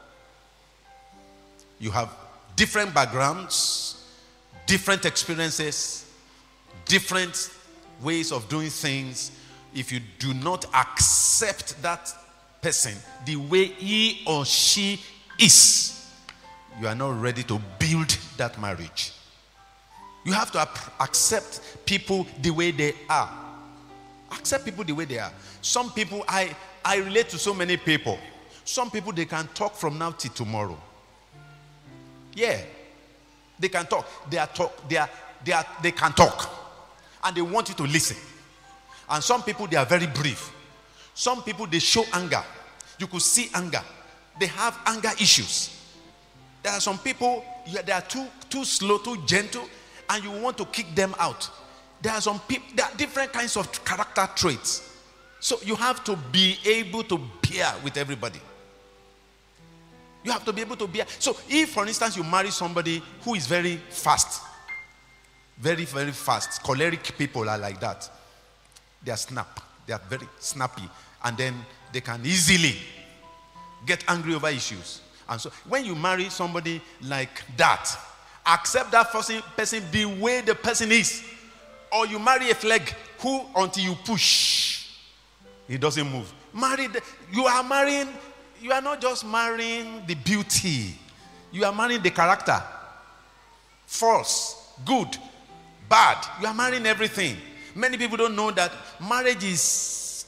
You have different backgrounds, different experiences, different ways of doing things. If you do not accept that person the way he or she is, you are not ready to build that marriage. You have to accept people the way they are. Accept people the way they are. Some people, I relate to so many people. Some people, they can talk from now till tomorrow. Yeah. They can talk. They can talk. And they want you to listen. And some people, they are very brief. Some people, they show anger. You could see anger. They have anger issues. There are some people, they are too slow, too gentle, and you want to kick them out. There are some people, there are different kinds of character traits. So you have to be able to bear with everybody. You have to be able to bear. So if, for instance, you marry somebody who is very fast, very, very fast, choleric people are like that. They are very snappy, and then they can easily get angry over issues. And so when you marry somebody like that, accept that person the way the person is. Or you marry a flag who, until you push, he doesn't move. You are not just marrying the beauty. You are marrying the character. False, good, bad. You are marrying everything. Many people don't know that marriage is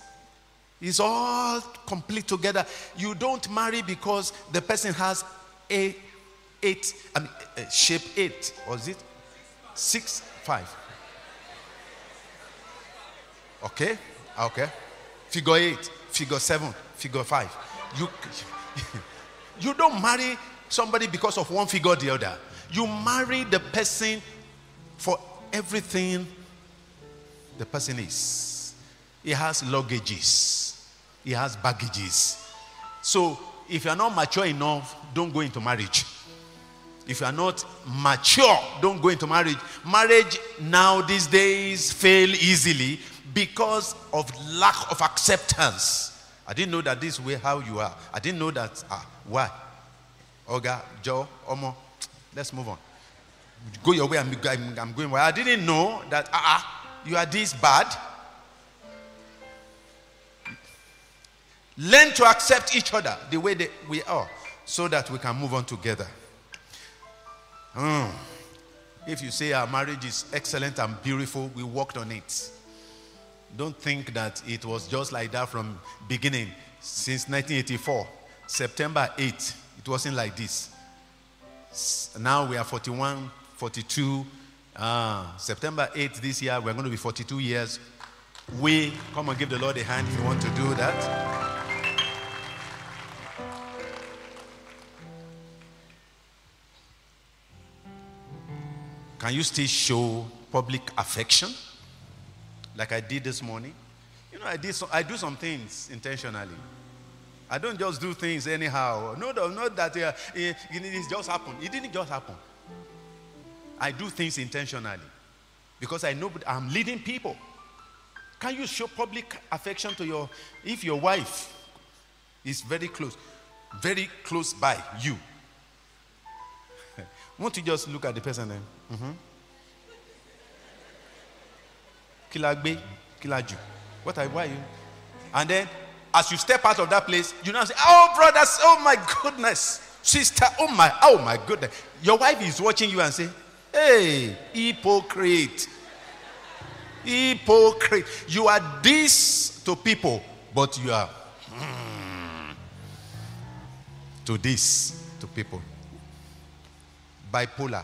all complete together. You don't marry because the person has shape 8. Or is it 6, 5? Okay. figure 8, figure 7, figure 5. You don't marry somebody because of one figure or the other. You marry the person for everything the person is. He has luggages. He has baggages. So if you are not mature enough, don't go into marriage. If you are not mature, don't go into marriage. Marriage now these days fail easily because of lack of acceptance. I didn't know that this way how you are. I didn't know that. Why? Oga, Joe, Omo, let's move on. Go your way, I'm going. Why? I didn't know that you are this bad. Learn to accept each other the way that we are, so that we can move on together. If you say our marriage is excellent and beautiful, we worked on it. Don't think that it was just like that from beginning. Since 1984, September 8, it wasn't like this. Now we are 41, 42. September 8 this year, we're going to be 42 years. Come and give the Lord a hand if you want to do that. Can you still show public affection like I did this morning? You know, I do some things intentionally. I don't just do things anyhow. No, not that it just happened. It didn't just happen. I do things intentionally because I know I'm leading people. Can you show public affection to if your wife is very close by you? Won't you just look at the person then? Kilagbe, Kilaju. Why you? And then, as you step out of that place, you now say, "Oh, brothers, oh my goodness, sister, oh my goodness." Your wife is watching you and say, "Hey, hypocrite, hypocrite. You are this to people, but you are to this to people." Bipolar.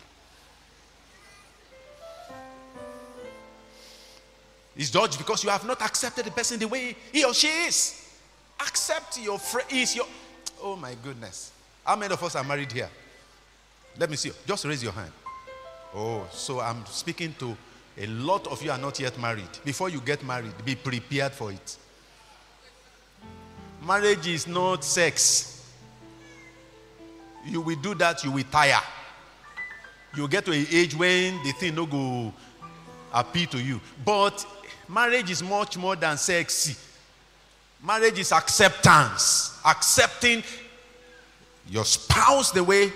It's judged because you have not accepted the person the way he or she is. Accept your friend. Oh my goodness. How many of us are married here? Let me see. Just raise your hand. Oh, so I'm speaking to a lot of you are not yet married. Before you get married, be prepared for it. Marriage is not sex. You will do that, you will tire. You get to an age when the thing no go appeal to you. But marriage is much more than sexy. Marriage is acceptance. Accepting your spouse the way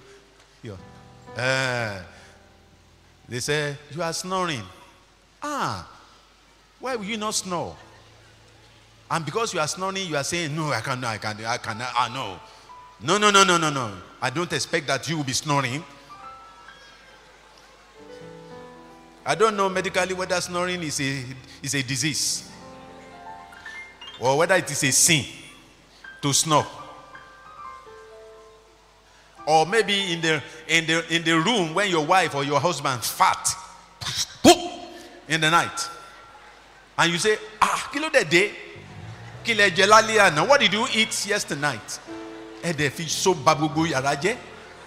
they say, "You are snoring." Why will you not snore? And because you are snoring, you are saying, "No, I cannot. No. No. I don't expect that you will be snoring. I don't know medically whether snoring is a disease or whether it is a sin to snore. Or maybe in the room when your wife or your husband fart in the night, and you say, "Kilo de day, kilo jelalia. Now what did you eat yesterday night?" The fish so babugu yaraje.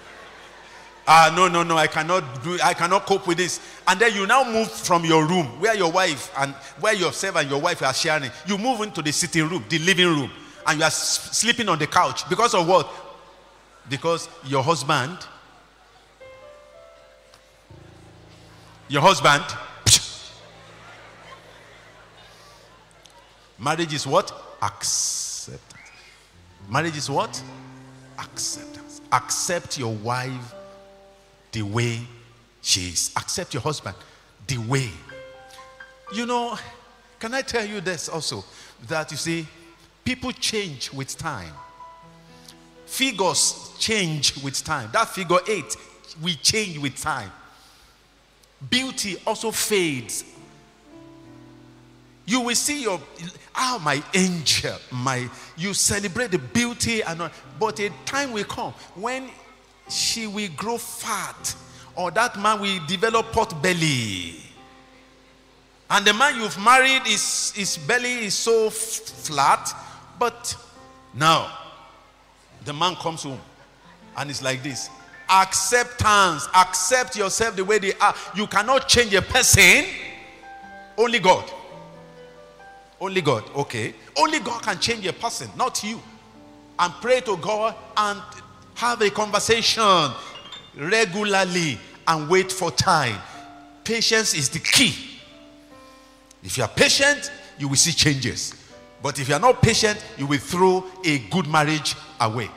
No, I cannot cope with this. And then you now move from your room where your wife and where yourself and your wife are sharing. You move into the sitting room, the living room, and you are sleeping on the couch. Because of what? Because your husband, marriage is what? Acceptance. Marriage is what? Acceptance. Accept your wife the way she is. Accept your husband the way. You know, can I tell you this also? That you see, people change with time. Figures change with time. That figure 8, we change with time. Beauty also fades. You will see my angel, you celebrate the beauty, but a time will come when she will grow fat, or that man will develop pot belly. And the man you've married, his belly is so flat. But now, the man comes home and it's like this. Acceptance. Accept yourself the way they are. You cannot change a person. Only God. Only God. Okay. Only God can change a person, not you. And pray to God and have a conversation regularly and wait for time. Patience is the key. If you are patient, you will see changes. But if you are not patient, you will throw a good marriage away.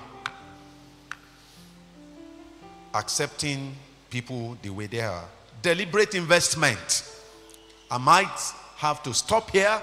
Accepting people the way they are. Deliberate investment. I might have to stop here.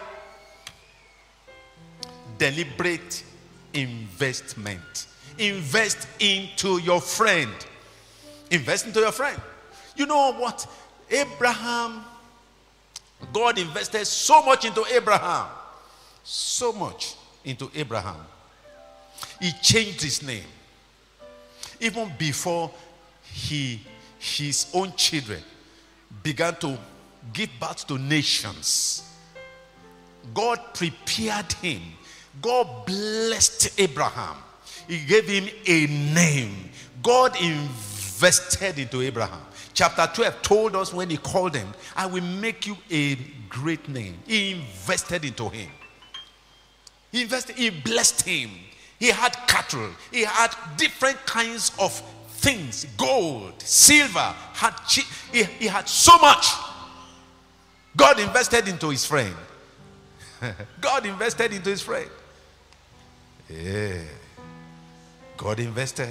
Deliberate investment. Invest into your friend. Invest into your friend. You know what? Abraham, God invested so much into Abraham. So much into Abraham. He changed his name. Even before his own children began to give birth to nations, God prepared him. God blessed Abraham. He gave him a name. God invested into Abraham. Chapter 12 told us when he called him, I will make you a great name. He invested into him. He invested, he blessed him. He had cattle. He had different kinds of things. Gold, silver, he had so much. God invested into his friend. God invested into his friend. Yeah. God invested.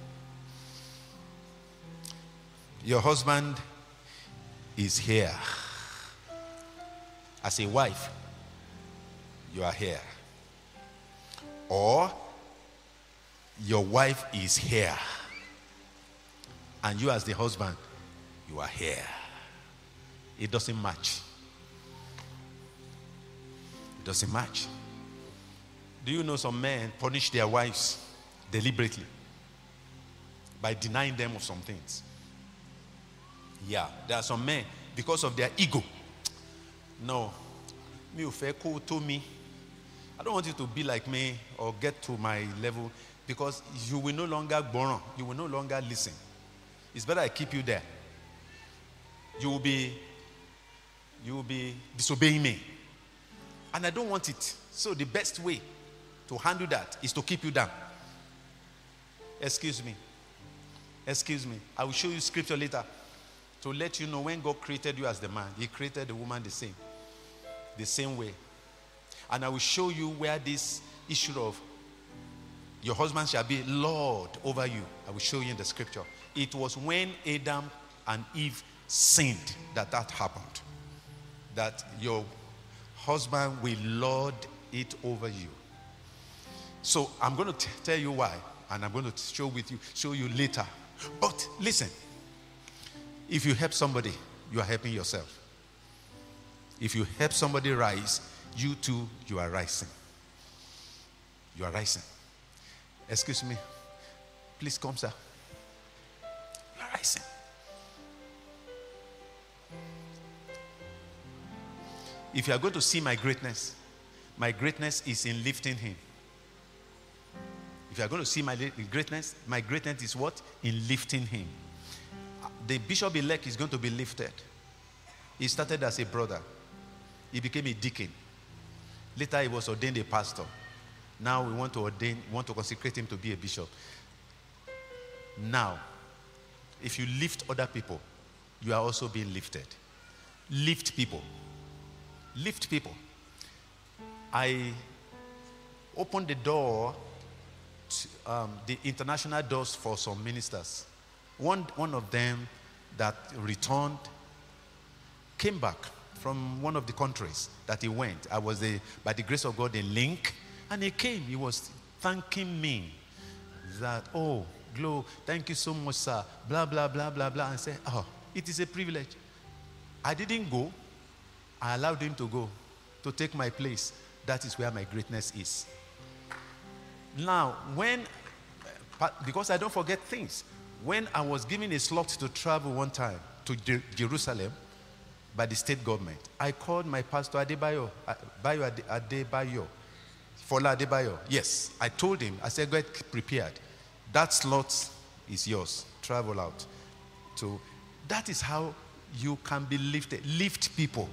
Your husband is here. As a wife, you are here. Or your wife is here. And you as the husband, you are here. It doesn't match. It doesn't match. Do you know some men punish their wives deliberately by denying them of some things? Yeah, there are some men, because of their ego. No, me to me. I don't want you to be like me or get to my level, because you will no longer borrow. You will no longer listen. It's better I keep you there. You will be disobeying me. And I don't want it. So the best way to handle that is to keep you down. Excuse me. Excuse me. I will show you scripture later to let you know when God created you as the man, he created the woman the same way. And I will show you where this issue of your husband shall be Lord over you, I will show you in the scripture. It was when Adam and Eve sinned that happened. That your husband will lord it over you. So I'm going to tell you why, and I'm going to show you later. But listen, if you help somebody, you are helping yourself. If you help somebody rise, you too, you are rising. You are rising. Excuse me. Please come, sir. You are rising. If you are going to see my greatness is in lifting him. If you are going to see my greatness is what? In lifting him. The bishop-elect is going to be lifted. He started as a brother. He became a deacon. Later he was ordained a pastor. Now we want to consecrate him to be a bishop. Now, if you lift other people, you are also being lifted. Lift people. Lift people. I opened the door, the international doors for some ministers. One of them that returned came back from one of the countries that he went. I was, by the grace of God, a link. And he came. He was thanking me that, oh, Glo, thank you so much, sir. Blah, blah, blah, blah, blah. And say, oh, it is a privilege. I didn't go. I allowed him to go, to take my place. That is where my greatness is. Now, because I don't forget things, when I was given a slot to travel one time to Jerusalem, by the state government. I called my pastor Adebayo, Adebayo, Fola Adebayo. Yes, I told him, I said, get prepared. That slot is yours. Travel out. So that is how you can be lifted. Lift people.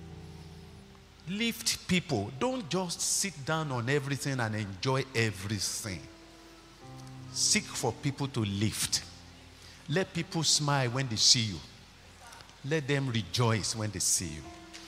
Lift people. Don't just sit down on everything and enjoy everything. Seek for people to lift. Let people smile when they see you. Let them rejoice when they see you.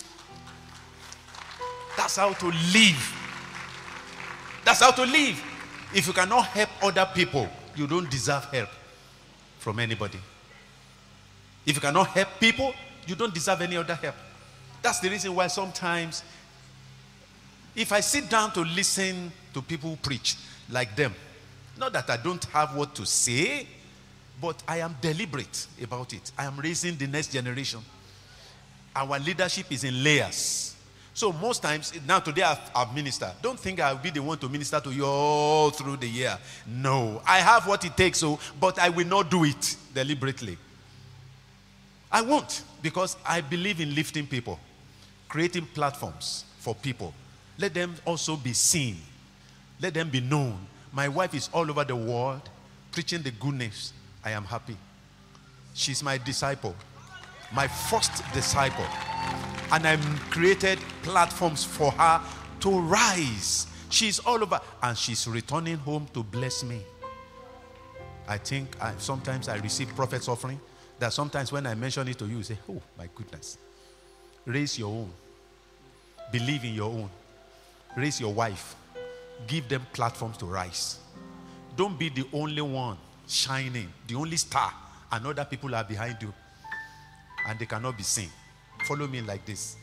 That's how to live. That's how to live. If you cannot help other people, you don't deserve help from anybody. If you cannot help people, you don't deserve any other help. That's the reason why sometimes, if I sit down to listen to people who preach like them, not that I don't have what to say, but I am deliberate about it. I am raising the next generation. Our leadership is in layers. So most times, now today I've ministered. Don't think I'll be the one to minister to you all through the year. No, I have what it takes, but I will not do it deliberately. I won't, because I believe in lifting people, creating platforms for people. Let them also be seen. Let them be known. My wife is all over the world preaching the good news. I am happy. She's my disciple, my first disciple. And I've created platforms for her to rise. She's all over, and she's returning home to bless me. I think sometimes I receive prophet's offering that sometimes when I mention it to you, you say, oh my goodness. Raise your own. Believe in your own. Raise your wife. Give them platforms to rise. Don't be the only one shining, the only star, and other people are behind you and they cannot be seen. Follow me like this.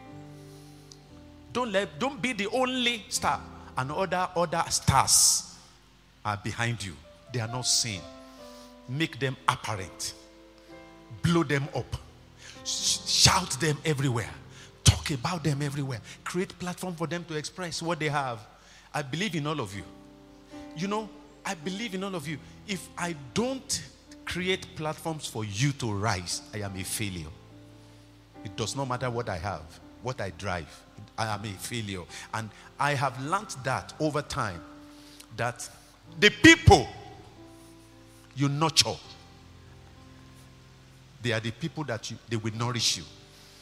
Don't be the only star and other stars are behind you. They are not seen. Make them apparent. Blow them up. Shout them everywhere. Talk about them everywhere. Create platform for them to express what they have. I believe in all of you. You know, I believe in all of you. If I don't create platforms for you to rise, I am a failure. It does not matter what I have, what I drive. I am a failure. And I have learned that over time, that the people you nurture, they are the people that they will nourish you.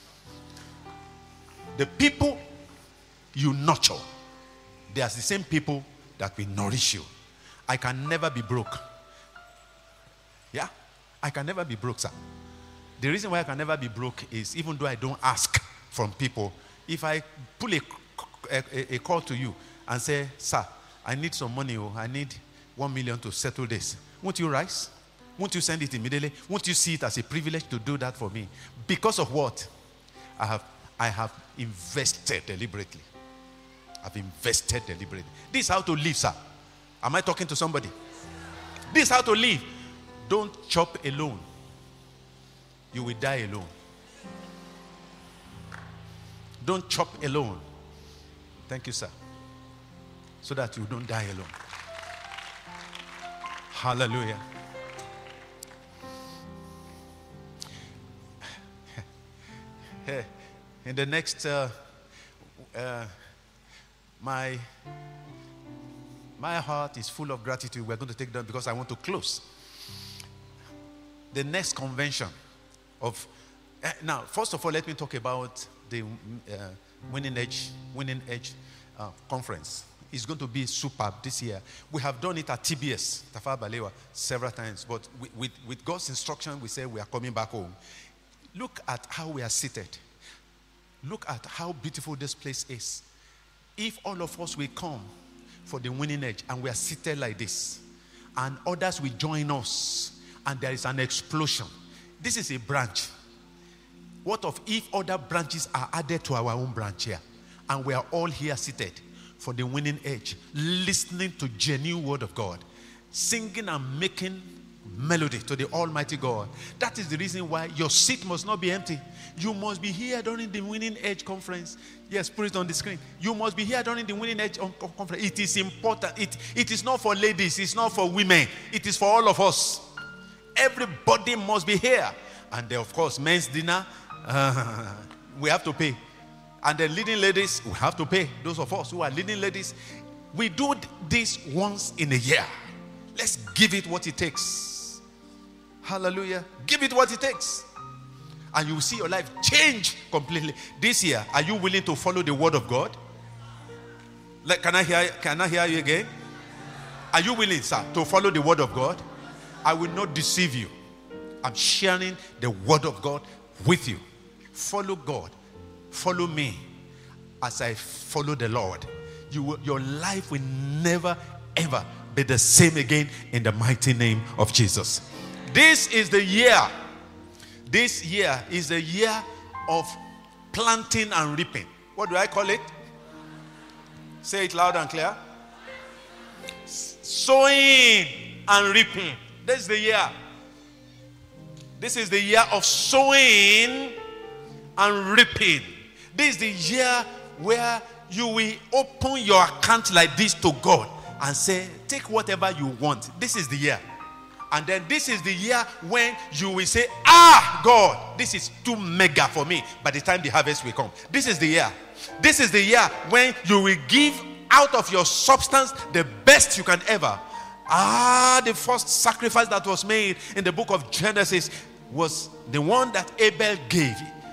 The people you nurture, they are the same people that will nourish you. I can never be broke. Yeah? I can never be broke, sir. The reason why I can never be broke is even though I don't ask from people, if I pull a call to you and say, sir, I need some money, I need 1 million to settle this. Won't you rise? Won't you send it immediately? Won't you see it as a privilege to do that for me? Because of what? I have invested deliberately. I've invested deliberately. This is how to live, sir. Am I talking to somebody? This is how to live. Don't chop alone. You will die alone. Don't chop alone. Thank you, sir. So that you don't die alone. Hallelujah. In the next, my heart is full of gratitude. We're going to take that because I want to close. The next convention of, now, first of all, let me talk about the Winning Edge conference. It's going to be superb this year. We have done it at TBS, Tafawa Balewa, several times, but with God's instruction, we say we are coming back home. Look at how we are seated. Look at how beautiful this place is. If all of us will come for the Winning Edge and we are seated like this, and others will join us, and there is an explosion. This is a branch. What of if other branches are added to our own branch here, and we are all here seated for the Winning Edge, listening to genuine word of God, singing and making melody to the Almighty God? That is the reason why your seat must not be empty. You must be here during the Winning Edge conference. Yes, put it on the screen. You must be here during the Winning Edge conference. It is important. It is not for ladies. It's not for women. It is for all of us. Everybody must be here. And then, of course, men's dinner We have to pay. And the leading ladies, we have to pay. Those of us who are leading ladies, we do this once in a year. Let's give it what it takes. Hallelujah. Give it what it takes. And you will see your life change completely. This year, are you willing to follow the word of God? Can I hear you again? Are you willing, sir, to follow the word of God? I will not deceive you. I'm sharing the word of God with you. Follow God. Follow me as I follow the Lord. Your life will never, ever be the same again in the mighty name of Jesus. This is the year. This year is the year of planting and reaping. What do I call it? Say it loud and clear. Sowing and reaping. This is the year. This is the year of sowing and reaping. This is the year where you will open your account like this to God and say, take whatever you want. This is the year. And then this is the year when you will say, God, this is too mega for me by the time the harvest will come. This is the year. This is the year when you will give out of your substance the best you can ever. The first sacrifice that was made in the book of Genesis was the one that Abel gave.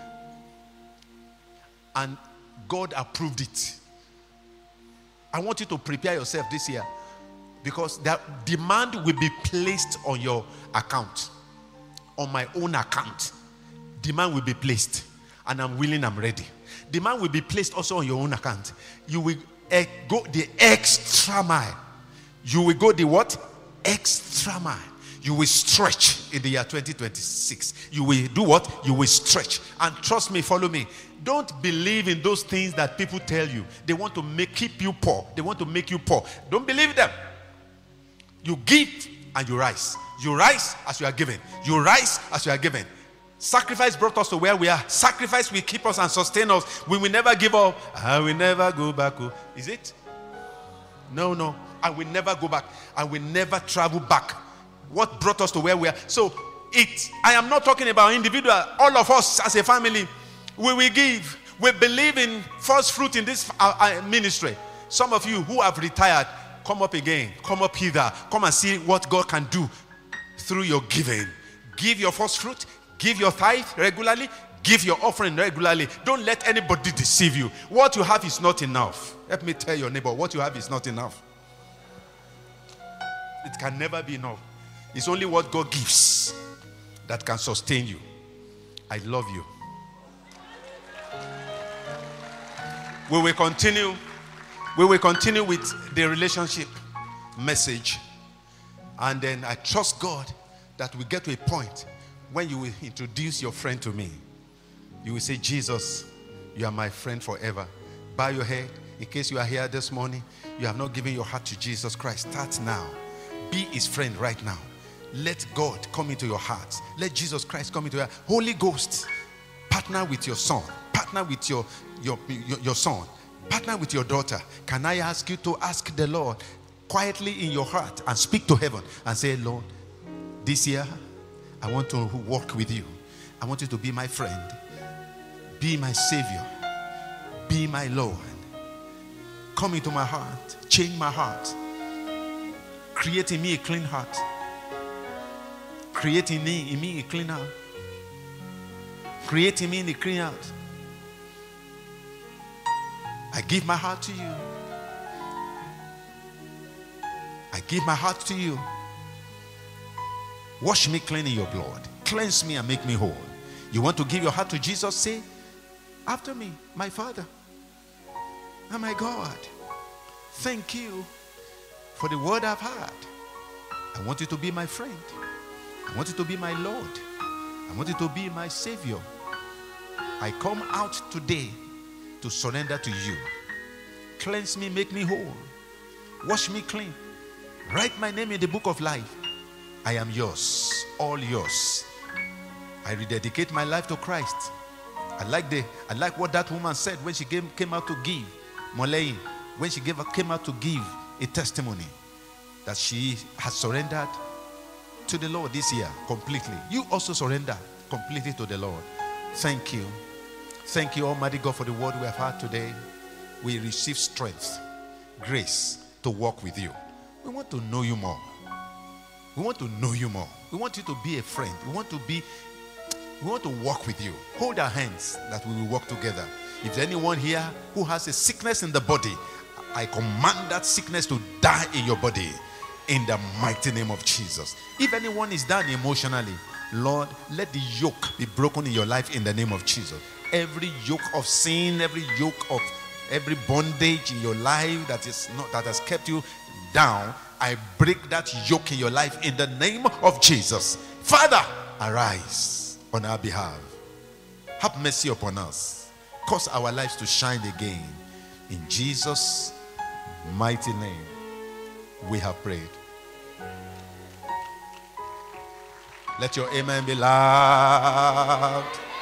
And God approved it. I want you to prepare yourself this year, because that demand will be placed on your account, on my own account. Demand will be placed, and I'm willing, I'm ready. Demand will be placed also on your own account. You will go the extra mile. You will go the what? Extra mile. You will stretch in the year 2026. You will do what? You will stretch. And trust me, follow me. Don't believe in those things that people tell you. They want to keep you poor. They want to make you poor. Don't believe them. You give and you rise. You rise as you are given. You rise as you are given. Sacrifice brought us to where we are. Sacrifice will keep us and sustain us. We will never give up. I will never go back. Is it? No. I will never go back. I will never travel back. What brought us to where we are? So I am not talking about individual. All of us as a family, we will give. We believe in first fruit in this ministry. Some of you who have retired, come up again. Come up hither. Come and see what God can do through your giving. Give your first fruit. Give your tithe regularly. Give your offering regularly. Don't let anybody deceive you. What you have is not enough. Let me tell your neighbor, what you have is not enough. It can never be enough. It's only what God gives that can sustain you. I love you. We will continue with the relationship message. And then I trust God that we get to a point when you will introduce your friend to me. You will say, Jesus, you are my friend forever. Bow your head. In case you are here this morning, you have not given your heart to Jesus Christ. Start now. Be his friend right now. Let God come into your heart. Let Jesus Christ come into your heart. Holy Ghost, partner with your son. Partner with your son. Partner with your daughter. Can I ask you to ask the Lord quietly in your heart and speak to heaven and say, Lord, this year I want to walk with you. I want you to be my friend. Be my Savior. Be my Lord. Come into my heart. Change my heart. Create in me a clean heart. Create in me a clean heart. Create in me a clean heart. I give my heart to you. I give my heart to you. Wash me clean in your blood. Cleanse me and make me whole. You want to give your heart to Jesus? Say after me, my Father and my God, thank you for the word I've heard. I want you to be my friend. I want you to be my Lord. I want you to be my Savior. I come out today to surrender to you. Cleanse me, make me whole. Wash me clean. Write my name in the book of life. I am yours, all yours. I rededicate my life to Christ. I like what that woman said when she came out to give. Molei, when she came out to give a testimony that she has surrendered to the Lord this year completely. You also surrender completely to the Lord. Thank you. Thank you, Almighty God, for the word we have had today. We receive strength, grace to walk with you. We want to know you more. We want to know you more. We want you to be a friend. We want to walk with you. Hold our hands that we will walk together. If there's anyone here who has a sickness in the body, I command that sickness to die in your body in the mighty name of Jesus. If anyone is down emotionally, Lord, let the yoke be broken in your life in the name of Jesus. Every yoke of sin, every yoke of every bondage in your life that has kept you down, I break that yoke in your life in the name of Jesus. Father, arise on our behalf. Have mercy upon us. Cause our lives to shine again. In Jesus' mighty name, we have prayed. Let your amen be loud.